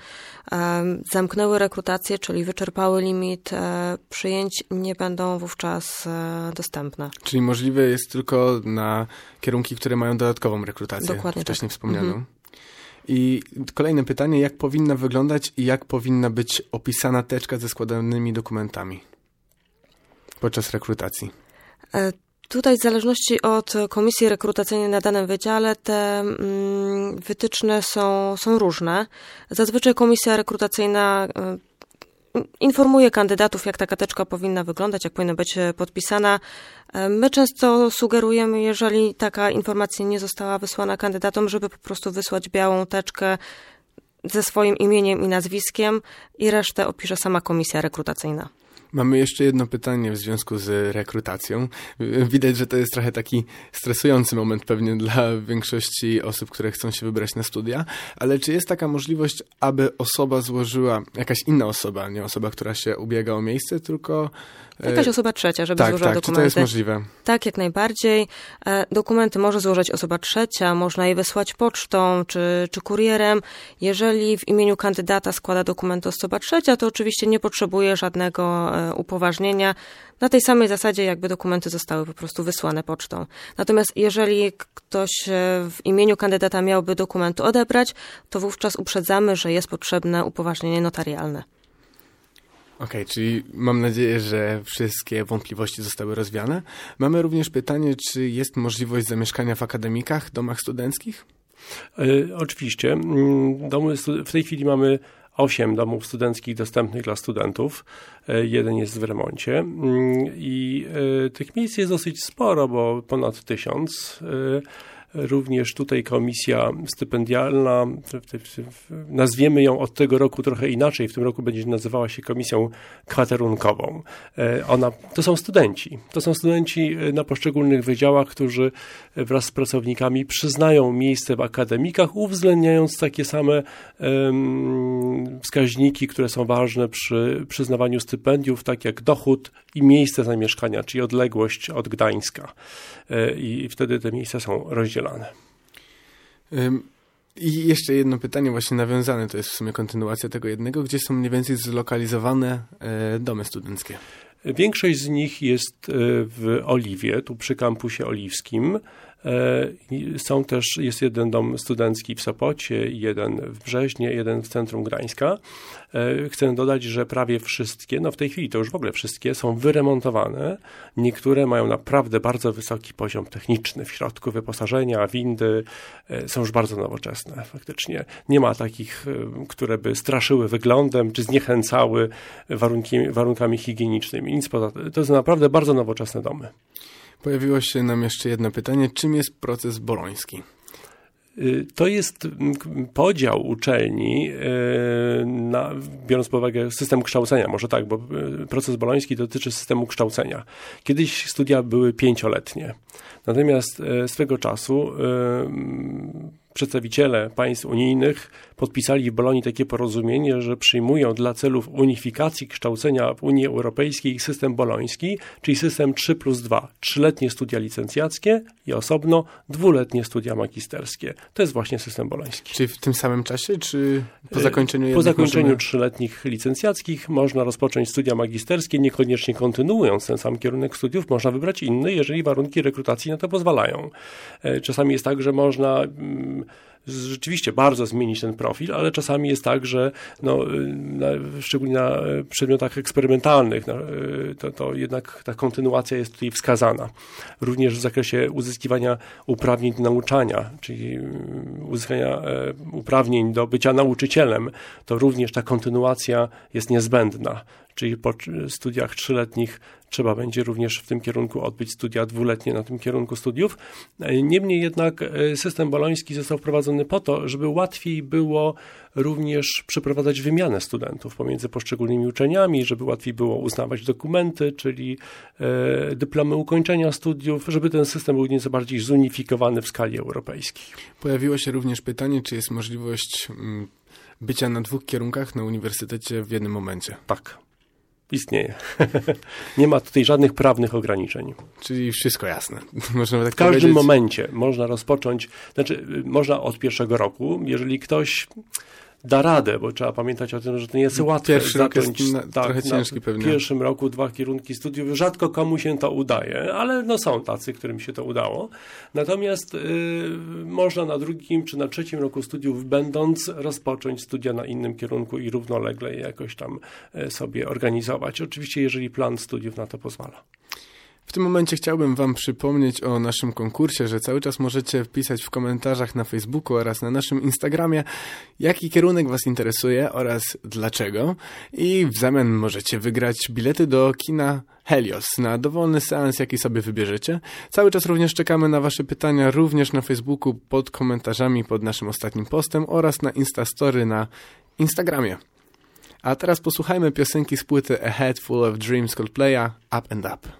Speaker 4: zamknęły rekrutację, czyli wyczerpały limit przyjęć, nie będą wówczas dostępne.
Speaker 2: Czyli możliwe jest tylko na kierunki, które mają dodatkową rekrutację.
Speaker 4: Dokładnie
Speaker 2: wcześniej
Speaker 4: tak.
Speaker 2: wspomnianą. I kolejne pytanie, jak powinna wyglądać i jak powinna być opisana teczka ze składanymi dokumentami podczas rekrutacji?
Speaker 4: Tutaj w zależności od komisji rekrutacyjnej na danym wydziale te wytyczne są różne. Zazwyczaj komisja rekrutacyjna informuje kandydatów, jak taka teczka powinna wyglądać, jak powinna być podpisana. My często sugerujemy, jeżeli taka informacja nie została wysłana kandydatom, żeby po prostu wysłać białą teczkę ze swoim imieniem i nazwiskiem i resztę opisze sama komisja rekrutacyjna.
Speaker 2: Mamy jeszcze jedno pytanie w związku z rekrutacją. Widać, że to jest trochę taki stresujący moment pewnie dla większości osób, które chcą się wybrać na studia, ale czy jest taka możliwość, aby osoba złożyła, jakaś inna osoba, nie osoba, która się ubiega o miejsce, tylko
Speaker 4: jakaś osoba trzecia, żeby złożyła dokumenty.
Speaker 2: Czy to jest możliwe?
Speaker 4: Tak, jak najbardziej. Dokumenty może złożyć osoba trzecia, można je wysłać pocztą czy kurierem. Jeżeli w imieniu kandydata składa dokumenty osoba trzecia, to oczywiście nie potrzebuje żadnego upoważnienia. Na tej samej zasadzie, jakby dokumenty zostały po prostu wysłane pocztą. Natomiast jeżeli ktoś w imieniu kandydata miałby dokumenty odebrać, to wówczas uprzedzamy, że jest potrzebne upoważnienie notarialne.
Speaker 2: Okej, czyli mam nadzieję, że wszystkie wątpliwości zostały rozwiane. Mamy również pytanie, czy jest możliwość zamieszkania w akademikach, domach studenckich?
Speaker 3: Oczywiście. W tej chwili mamy 8 domów studenckich dostępnych dla studentów. Jeden jest w remoncie i tych miejsc jest dosyć sporo, bo ponad 1000. Również tutaj komisja stypendialna, nazwiemy ją od tego roku trochę inaczej, w tym roku będzie nazywała się komisją kwaterunkową. To są studenci na poszczególnych wydziałach, którzy wraz z pracownikami przyznają miejsce w akademikach, uwzględniając takie same wskaźniki, które są ważne przy przyznawaniu stypendiów, tak jak dochód i miejsce zamieszkania, czyli odległość od Gdańska. I wtedy te miejsca są rozdzielane.
Speaker 2: I jeszcze jedno pytanie właśnie nawiązane, to jest w sumie kontynuacja tego jednego. Gdzie są mniej więcej zlokalizowane domy studenckie?
Speaker 3: Większość z nich jest w Oliwie, tu przy kampusie oliwskim. Jest jeden dom studencki w Sopocie, jeden w Brzeźnie, jeden w centrum Gdańska. Chcę dodać, że prawie wszystkie, w tej chwili to już w ogóle wszystkie, są wyremontowane. Niektóre mają naprawdę bardzo wysoki poziom techniczny w środku, wyposażenia, windy są już bardzo nowoczesne faktycznie. Nie ma takich, które by straszyły wyglądem, czy zniechęcały warunkami higienicznymi. Nic poza tym. To są naprawdę bardzo nowoczesne domy.
Speaker 2: Pojawiło się nam jeszcze jedno pytanie. Czym jest proces boloński?
Speaker 3: To jest podział uczelni, biorąc pod uwagę system kształcenia, może tak, bo proces boloński dotyczy systemu kształcenia. Kiedyś studia były 5-letnie, natomiast swego czasu przedstawiciele państw unijnych podpisali w Bolonii takie porozumienie, że przyjmują dla celów unifikacji kształcenia w Unii Europejskiej system boloński, czyli system 3+2, 3-letnie studia licencjackie i osobno 2-letnie studia magisterskie. To jest właśnie system boloński.
Speaker 2: Czyli w tym samym czasie, czy po zakończeniu
Speaker 3: Po zakończeniu 3-letnich licencjackich można rozpocząć studia magisterskie, niekoniecznie kontynuując ten sam kierunek studiów, można wybrać inny, jeżeli warunki rekrutacji na to pozwalają. Czasami jest tak, że można rzeczywiście bardzo zmienić ten profil, ale czasami jest tak, że szczególnie na przedmiotach eksperymentalnych to jednak ta kontynuacja jest tutaj wskazana. Również w zakresie uzyskiwania uprawnień do nauczania, czyli uzyskania uprawnień do bycia nauczycielem, to również ta kontynuacja jest niezbędna. Czyli po studiach 3-letnich trzeba będzie również w tym kierunku odbyć studia 2-letnie na tym kierunku studiów. Niemniej jednak system boloński został wprowadzony po to, żeby łatwiej było również przeprowadzać wymianę studentów pomiędzy poszczególnymi uczelniami, żeby łatwiej było uznawać dokumenty, czyli dyplomy ukończenia studiów, żeby ten system był nieco bardziej zunifikowany w skali europejskiej.
Speaker 2: Pojawiło się również pytanie, czy jest możliwość bycia na 2 kierunkach na uniwersytecie w jednym momencie.
Speaker 3: Tak. Istnieje. Nie ma tutaj żadnych prawnych ograniczeń.
Speaker 2: Czyli wszystko jasne. Można tak
Speaker 3: w każdym
Speaker 2: powiedzieć.
Speaker 3: momencie można rozpocząć, można od 1. roku, jeżeli ktoś da radę, bo trzeba pamiętać o tym, że to nie jest łatwe.
Speaker 2: Pierwszy rok jest trochę ciężki pewnie.
Speaker 3: W pierwszym roku 2 kierunki studiów. Rzadko komu się to udaje, ale są tacy, którym się to udało. Natomiast można na 2. czy na 3. roku studiów będąc rozpocząć studia na innym kierunku i równolegle je jakoś tam sobie organizować. Oczywiście, jeżeli plan studiów na to pozwala.
Speaker 2: W tym momencie chciałbym Wam przypomnieć o naszym konkursie, że cały czas możecie wpisać w komentarzach na Facebooku oraz na naszym Instagramie, jaki kierunek Was interesuje oraz dlaczego. I w zamian możecie wygrać bilety do kina Helios na dowolny seans, jaki sobie wybierzecie. Cały czas również czekamy na Wasze pytania również na Facebooku pod komentarzami pod naszym ostatnim postem oraz na Instastory na Instagramie. A teraz posłuchajmy piosenki z płyty A Head Full of Dreams Coldplaya Up and Up.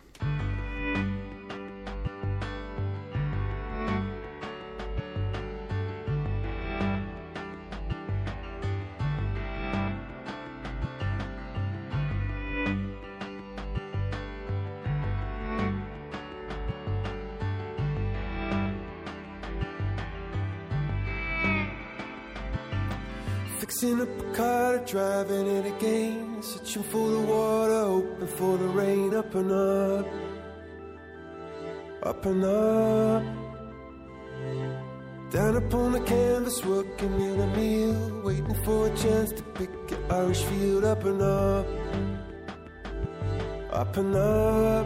Speaker 10: Fixing up a car, driving it again, searching for the water, hoping for the rain. Up and up, up and up. Down upon the canvas, working in a meal, waiting for a chance to pick an Irish field. Up and up, up and up.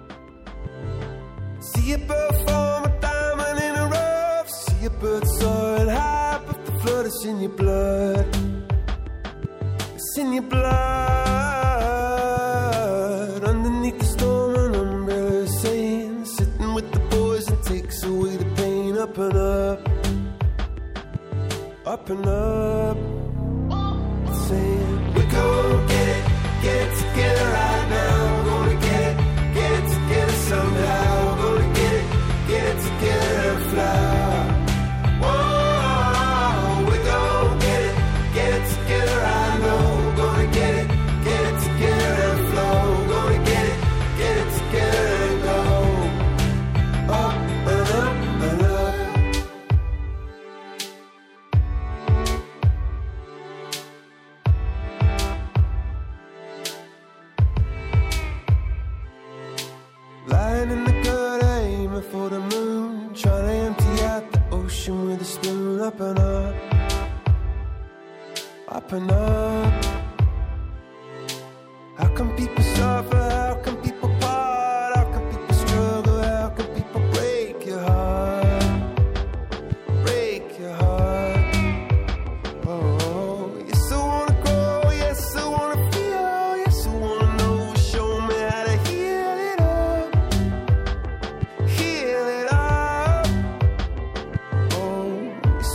Speaker 10: See a bird form a diamond in a rough, see a bird soaring high, but the flood is in your blood. It's in your blood. Underneath the storm, an umbrella is saying, sitting with the boys and takes away the pain. Up and up, up and up. Saying, we're gonna get it together right now. We're gonna get it together somehow. We're gonna get it together and fly. Lying in the gutter, aiming for the moon, trying to empty out the ocean with a spoon. Up and up, up and up. How come people suffer? How come people part? How come people struggle? How come people break your heart? Break your heart. Oh, yes I wanna grow, yes I wanna feel, yes I wanna know. Show me how to heal it up. Heal it up. Oh,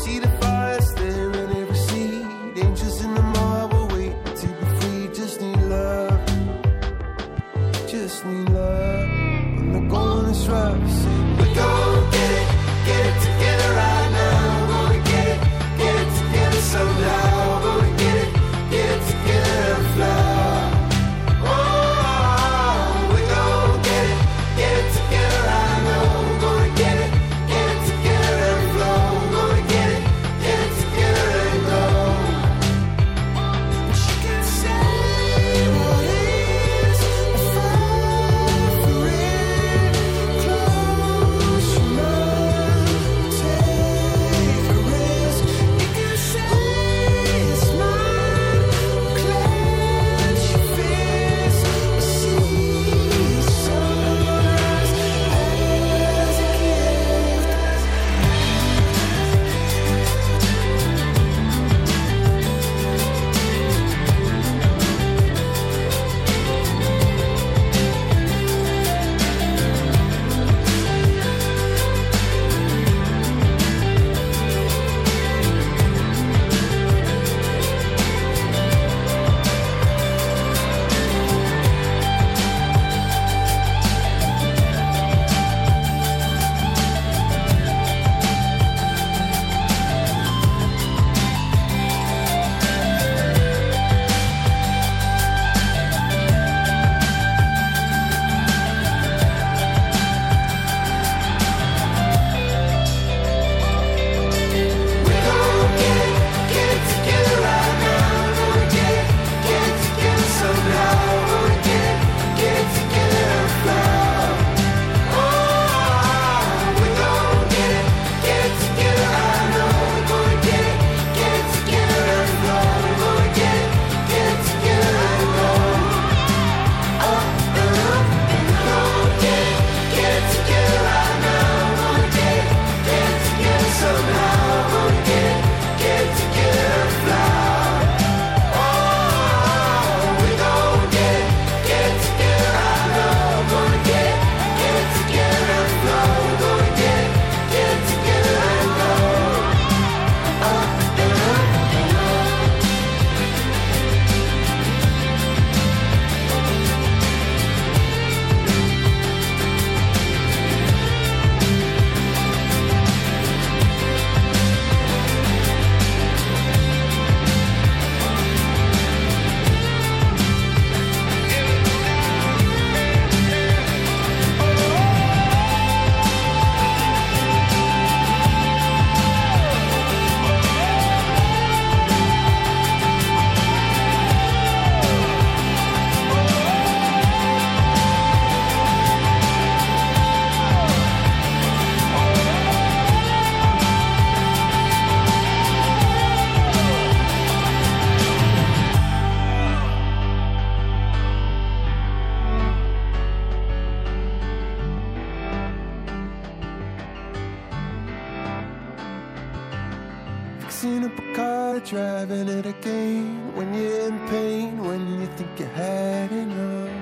Speaker 10: driving it again. When you're in pain, when you think you had enough.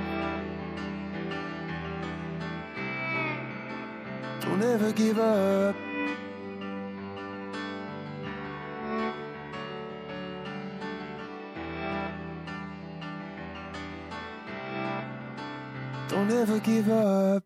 Speaker 10: Don't ever give up. Don't ever give up.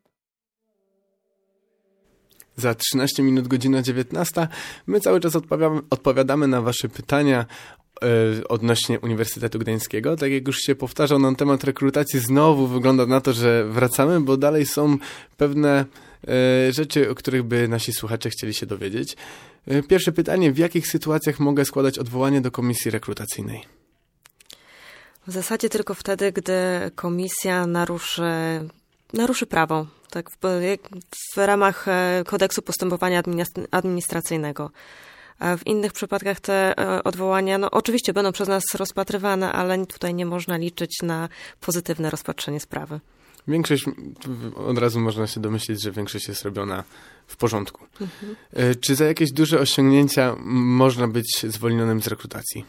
Speaker 2: Za 13 minut, godzina 19. My cały czas odpowiadamy na wasze pytania odnośnie Uniwersytetu Gdańskiego. Tak jak już się powtarzał nam temat rekrutacji, znowu wygląda na to, że wracamy, bo dalej są pewne rzeczy, o których by nasi słuchacze chcieli się dowiedzieć. Pierwsze pytanie, w jakich sytuacjach mogę składać odwołanie do komisji rekrutacyjnej?
Speaker 4: W zasadzie tylko wtedy, gdy komisja naruszy prawo, tak, w ramach kodeksu postępowania administracyjnego. A w innych przypadkach te odwołania, no oczywiście będą przez nas rozpatrywane, ale tutaj nie można liczyć na pozytywne rozpatrzenie sprawy.
Speaker 2: Większość, od razu można się domyślić, że większość jest robiona w porządku. Mhm. Czy za jakieś duże osiągnięcia można być zwolnionym z rekrutacji?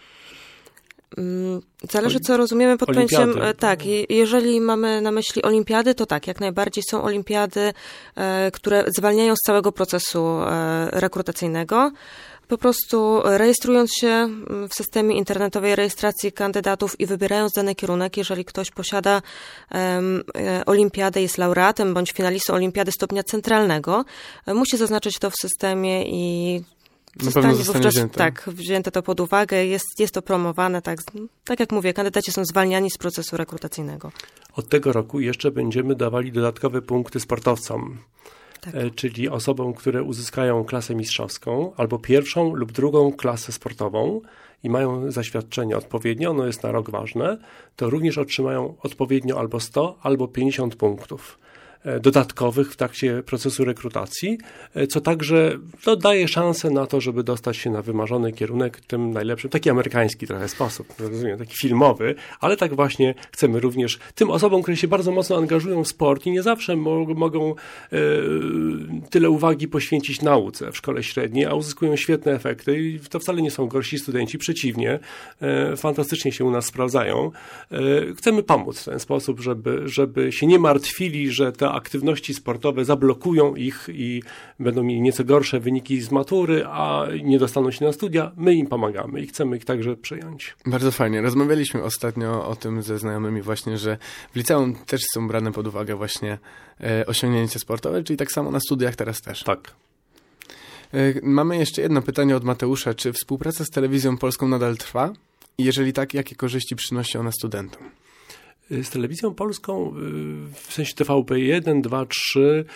Speaker 4: Zależy, co rozumiemy pod pojęciem. Tak, jeżeli mamy na myśli olimpiady, to tak, jak najbardziej są olimpiady, które zwalniają z całego procesu rekrutacyjnego. Po prostu rejestrując się w systemie internetowej rejestracji kandydatów i wybierając dany kierunek, jeżeli ktoś posiada olimpiadę, jest laureatem bądź finalistą olimpiady stopnia centralnego, musi zaznaczyć to w systemie i zostanie wówczas wzięte to pod uwagę, jest to promowane, tak jak mówię, kandydaci są zwalniani z procesu rekrutacyjnego.
Speaker 3: Od tego roku jeszcze będziemy dawali dodatkowe punkty sportowcom, tak. Czyli osobom, które uzyskają klasę mistrzowską albo pierwszą lub drugą klasę sportową i mają zaświadczenie odpowiednio, ono jest na rok ważne, to również otrzymają odpowiednio albo 100, albo 50 punktów dodatkowych w trakcie procesu rekrutacji, co także daje szansę na to, żeby dostać się na wymarzony kierunek tym najlepszym, taki amerykański trochę sposób, rozumiem, taki filmowy, ale tak właśnie chcemy również tym osobom, które się bardzo mocno angażują w sport i nie zawsze mogą tyle uwagi poświęcić nauce w szkole średniej, a uzyskują świetne efekty i to wcale nie są gorsi studenci, przeciwnie, fantastycznie się u nas sprawdzają. Chcemy pomóc w ten sposób, żeby się nie martwili, że te aktywności sportowe zablokują ich i będą mieli nieco gorsze wyniki z matury, a nie dostaną się na studia. My im pomagamy i chcemy ich także przyjąć.
Speaker 2: Bardzo fajnie. Rozmawialiśmy ostatnio o tym ze znajomymi właśnie, że w liceum też są brane pod uwagę właśnie osiągnięcia sportowe, czyli tak samo na studiach teraz też.
Speaker 3: Tak.
Speaker 2: Mamy jeszcze jedno pytanie od Mateusza. Czy współpraca z Telewizją Polską nadal trwa? I jeżeli tak, jakie korzyści przynosi ona studentom?
Speaker 3: Z Telewizją Polską, w sensie TVP1, 2, 3,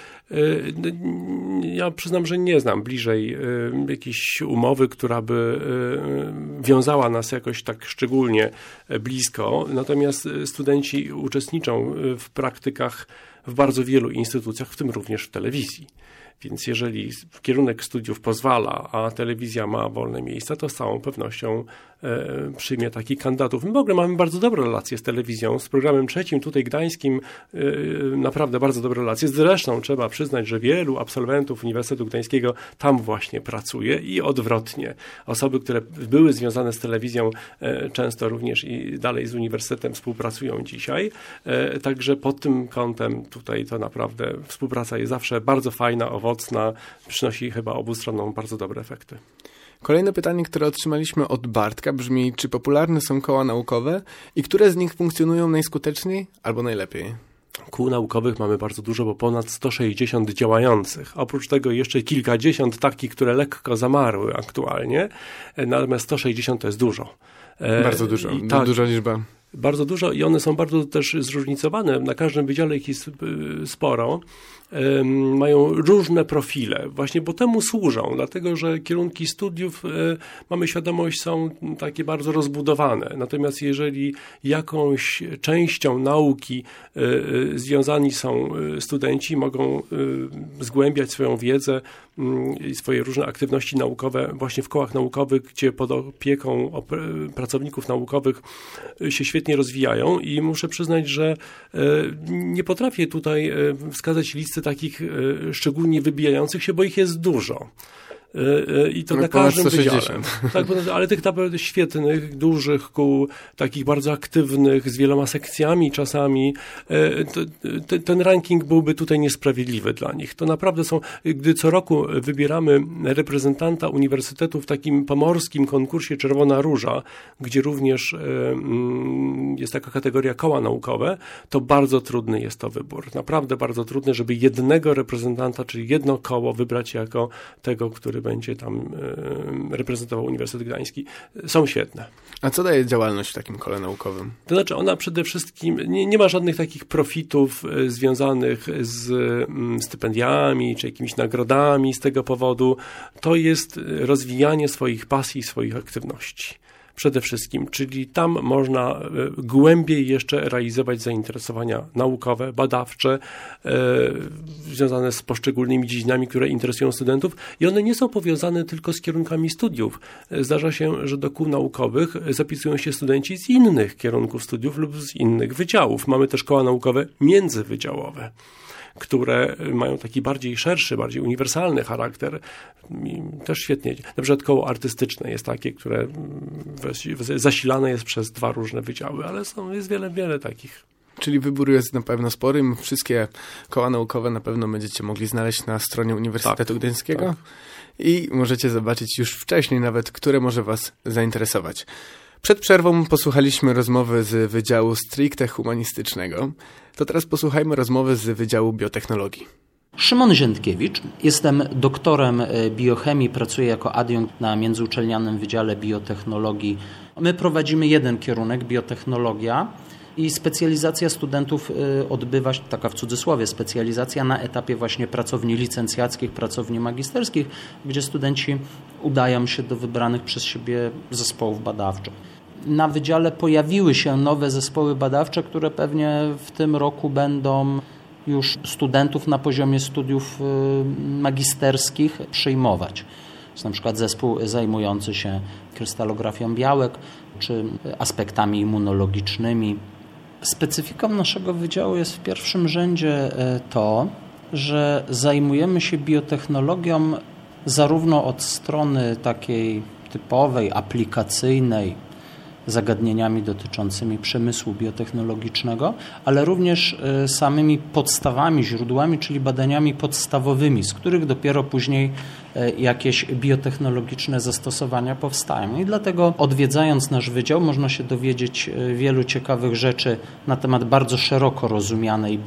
Speaker 3: ja przyznam, że nie znam bliżej jakiejś umowy, która by wiązała nas jakoś tak szczególnie blisko. Natomiast studenci uczestniczą w praktykach w bardzo wielu instytucjach, w tym również w telewizji. Więc jeżeli kierunek studiów pozwala, a telewizja ma wolne miejsca, to z całą pewnością przyjmie takich kandydatów. My w ogóle mamy bardzo dobre relacje z telewizją, z programem trzecim tutaj gdańskim, naprawdę bardzo dobre relacje. Zresztą trzeba przyznać, że wielu absolwentów Uniwersytetu Gdańskiego tam właśnie pracuje i odwrotnie. Osoby, które były związane z telewizją, często również i dalej z uniwersytetem współpracują dzisiaj. Także pod tym kątem tutaj to naprawdę współpraca jest zawsze bardzo fajna, owocna, przynosi chyba obu stronom bardzo dobre efekty.
Speaker 2: Kolejne pytanie, które otrzymaliśmy od Bartka brzmi, czy popularne są koła naukowe i które z nich funkcjonują najskuteczniej albo najlepiej?
Speaker 3: Kół naukowych mamy bardzo dużo, bo ponad 160 działających. Oprócz tego jeszcze kilkadziesiąt takich, które lekko zamarły aktualnie, natomiast 160 to jest dużo.
Speaker 2: Bardzo dużo, duża liczba.
Speaker 3: Bardzo dużo i one są bardzo też zróżnicowane. Na każdym wydziale ich jest sporo. Mają różne profile, właśnie bo temu służą, dlatego że kierunki studiów, mamy świadomość, są takie bardzo rozbudowane. Natomiast jeżeli jakąś częścią nauki związani są studenci, mogą zgłębiać swoją wiedzę i swoje różne aktywności naukowe właśnie w kołach naukowych, gdzie pod opieką pracowników naukowych się świetnie rozwijają i muszę przyznać, że nie potrafię tutaj wskazać listy takich szczególnie wybijających się, bo ich jest dużo. I to na każdym
Speaker 2: 160.
Speaker 3: wydziale. Tak, ale tych naprawdę świetnych, dużych kół, takich bardzo aktywnych, z wieloma sekcjami czasami, ten ranking byłby tutaj niesprawiedliwy dla nich. To naprawdę są, gdy co roku wybieramy reprezentanta uniwersytetu w takim pomorskim konkursie Czerwona Róża, gdzie również jest taka kategoria koła naukowe, to bardzo trudny jest to wybór. Naprawdę bardzo trudny, żeby jednego reprezentanta, czyli jedno koło wybrać jako tego, który będzie tam reprezentował Uniwersytet Gdański. Są świetne.
Speaker 2: A co daje działalność w takim kole naukowym?
Speaker 3: To znaczy ona przede wszystkim nie ma żadnych takich profitów związanych z stypendiami czy jakimiś nagrodami z tego powodu. To jest rozwijanie swoich pasji, swoich aktywności. Przede wszystkim, czyli tam można głębiej jeszcze realizować zainteresowania naukowe, badawcze, związane z poszczególnymi dziedzinami, które interesują studentów i one nie są powiązane tylko z kierunkami studiów. Zdarza się, że do kół naukowych zapisują się studenci z innych kierunków studiów lub z innych wydziałów. Mamy też koła naukowe międzywydziałowe, które mają taki bardziej szerszy, bardziej uniwersalny charakter. I też świetnie. Na przykład koło artystyczne jest takie, które zasilane jest przez 2 różne wydziały, ale jest wiele takich.
Speaker 2: Czyli wybór jest na pewno spory. Wszystkie koła naukowe na pewno będziecie mogli znaleźć na stronie Uniwersytetu Gdańskiego. Tak. I możecie zobaczyć już wcześniej nawet, które może Was zainteresować. Przed przerwą posłuchaliśmy rozmowy z Wydziału Stricte Humanistycznego. To teraz posłuchajmy rozmowy z Wydziału Biotechnologii.
Speaker 11: Szymon Ziętkiewicz. Jestem doktorem biochemii, pracuję jako adiunkt na Międzyuczelnianym Wydziale Biotechnologii. My prowadzimy jeden kierunek, biotechnologia, i specjalizacja studentów odbywa się, taka w cudzysłowie, specjalizacja na etapie właśnie pracowni licencjackich, pracowni magisterskich, gdzie studenci udają się do wybranych przez siebie zespołów badawczych. Na wydziale pojawiły się nowe zespoły badawcze, które pewnie w tym roku będą już studentów na poziomie studiów magisterskich przyjmować. Jest na przykład zespół zajmujący się krystalografią białek czy aspektami immunologicznymi. Specyfiką naszego wydziału jest w pierwszym rzędzie to, że zajmujemy się biotechnologią zarówno od strony takiej typowej, aplikacyjnej, zagadnieniami dotyczącymi przemysłu biotechnologicznego, ale również samymi podstawami, źródłami, czyli badaniami podstawowymi, z których dopiero później jakieś biotechnologiczne zastosowania powstają. I dlatego odwiedzając nasz wydział można się dowiedzieć wielu ciekawych rzeczy na temat bardzo szeroko rozumianej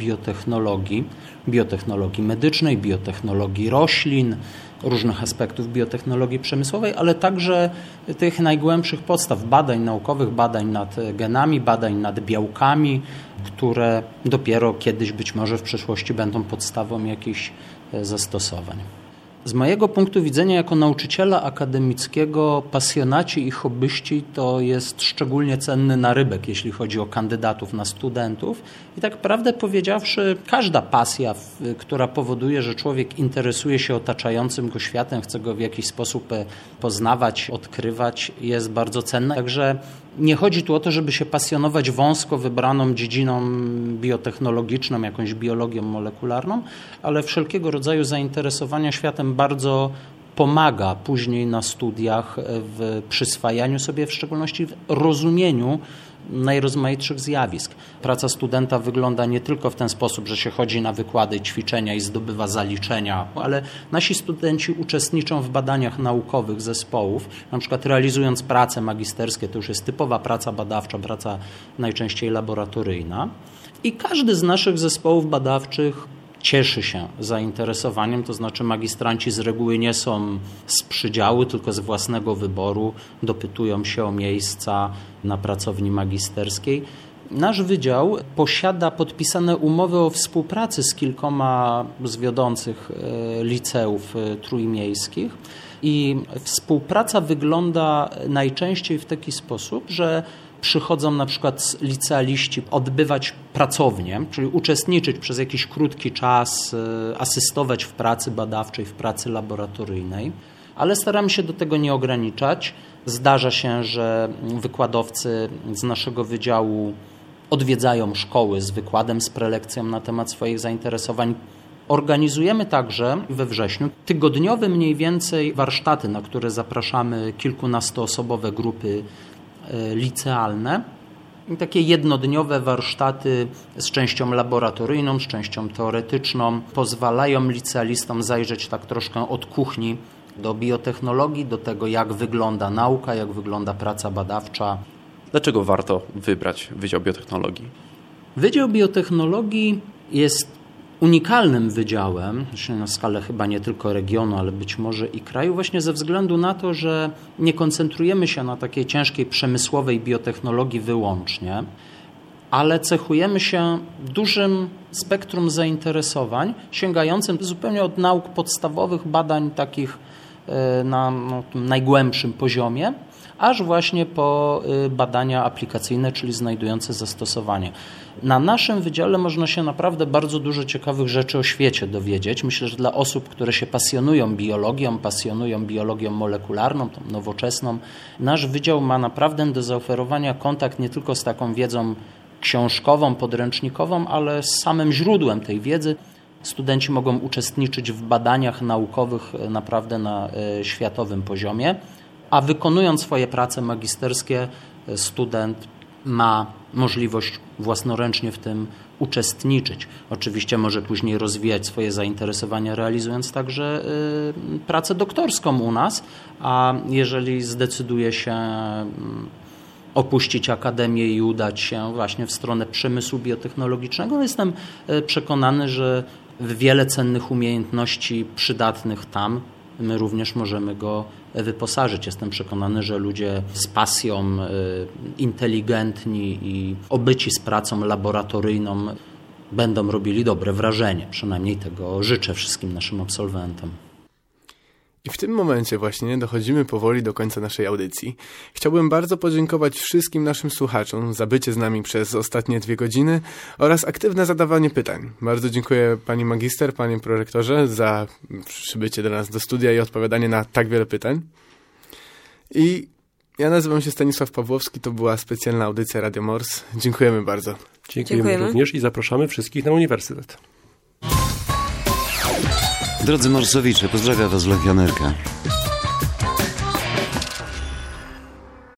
Speaker 11: biotechnologii medycznej, biotechnologii roślin, różnych aspektów biotechnologii przemysłowej, ale także tych najgłębszych podstaw badań naukowych, badań nad genami, badań nad białkami, które dopiero kiedyś, być może w przyszłości, będą podstawą jakichś zastosowań. Z mojego punktu widzenia jako nauczyciela akademickiego pasjonaci i hobbyści to jest szczególnie cenny narybek, jeśli chodzi o kandydatów na studentów. I tak prawdę powiedziawszy, każda pasja, która powoduje, że człowiek interesuje się otaczającym go światem, chce go w jakiś sposób poznawać, odkrywać, jest bardzo cenna. Także nie chodzi tu o to, żeby się pasjonować wąsko wybraną dziedziną biotechnologiczną, jakąś biologią molekularną, ale wszelkiego rodzaju zainteresowania światem bardzo pomaga później na studiach w przyswajaniu sobie, w szczególności w rozumieniu najrozmaitszych zjawisk. Praca studenta wygląda nie tylko w ten sposób, że się chodzi na wykłady, ćwiczenia i zdobywa zaliczenia, ale nasi studenci uczestniczą w badaniach naukowych zespołów, na przykład realizując prace magisterskie, to już jest typowa praca badawcza, praca najczęściej laboratoryjna. I każdy z naszych zespołów badawczych cieszy się zainteresowaniem, to znaczy magistranci z reguły nie są z przydziału, tylko z własnego wyboru, dopytują się o miejsca na pracowni magisterskiej. Nasz wydział posiada podpisane umowy o współpracy z kilkoma z wiodących liceów trójmiejskich i współpraca wygląda najczęściej w taki sposób, że przychodzą na przykład licealiści odbywać pracownię, czyli uczestniczyć przez jakiś krótki czas, asystować w pracy badawczej, w pracy laboratoryjnej, ale staramy się do tego nie ograniczać. Zdarza się, że wykładowcy z naszego wydziału odwiedzają szkoły z wykładem, z prelekcją na temat swoich zainteresowań. Organizujemy także we wrześniu tygodniowe mniej więcej warsztaty, na które zapraszamy kilkunastoosobowe grupy licealne. I takie jednodniowe warsztaty z częścią laboratoryjną, z częścią teoretyczną pozwalają licealistom zajrzeć tak troszkę od kuchni do biotechnologii, do tego, jak wygląda nauka, jak wygląda praca badawcza.
Speaker 12: Dlaczego warto wybrać Wydział Biotechnologii?
Speaker 11: Wydział Biotechnologii jest unikalnym wydziałem, na skalę chyba nie tylko regionu, ale być może i kraju, właśnie ze względu na to, że nie koncentrujemy się na takiej ciężkiej przemysłowej biotechnologii wyłącznie, ale cechujemy się dużym spektrum zainteresowań, sięgającym zupełnie od nauk podstawowych, badań takich na tym najgłębszym poziomie, aż właśnie po badania aplikacyjne, czyli znajdujące zastosowanie. Na naszym wydziale można się naprawdę bardzo dużo ciekawych rzeczy o świecie dowiedzieć. Myślę, że dla osób, które się pasjonują biologią molekularną, tą nowoczesną, nasz wydział ma naprawdę do zaoferowania kontakt nie tylko z taką wiedzą książkową, podręcznikową, ale z samym źródłem tej wiedzy. Studenci mogą uczestniczyć w badaniach naukowych naprawdę na światowym poziomie, a wykonując swoje prace magisterskie, student ma możliwość własnoręcznie w tym uczestniczyć. Oczywiście może później rozwijać swoje zainteresowania, realizując także pracę doktorską u nas, a jeżeli zdecyduje się opuścić akademię i udać się właśnie w stronę przemysłu biotechnologicznego, jestem przekonany, że w wiele cennych umiejętności przydatnych tam my również możemy go wyposażyć. Jestem przekonany, że ludzie z pasją, inteligentni i obyci z pracą laboratoryjną będą robili dobre wrażenie. Przynajmniej tego życzę wszystkim naszym absolwentom.
Speaker 2: I w tym momencie właśnie dochodzimy powoli do końca naszej audycji. Chciałbym bardzo podziękować wszystkim naszym słuchaczom za bycie z nami przez ostatnie 2 godziny oraz aktywne zadawanie pytań. Bardzo dziękuję pani magister, panie prorektorze za przybycie do nas do studia i odpowiadanie na tak wiele pytań. I ja nazywam się Stanisław Pawłowski, to była specjalna audycja Radio Mors. Dziękujemy bardzo.
Speaker 3: Dziękujemy również i zapraszamy wszystkich na uniwersytet.
Speaker 13: Drodzy morsowicze, pozdrawia was Lech Janerka.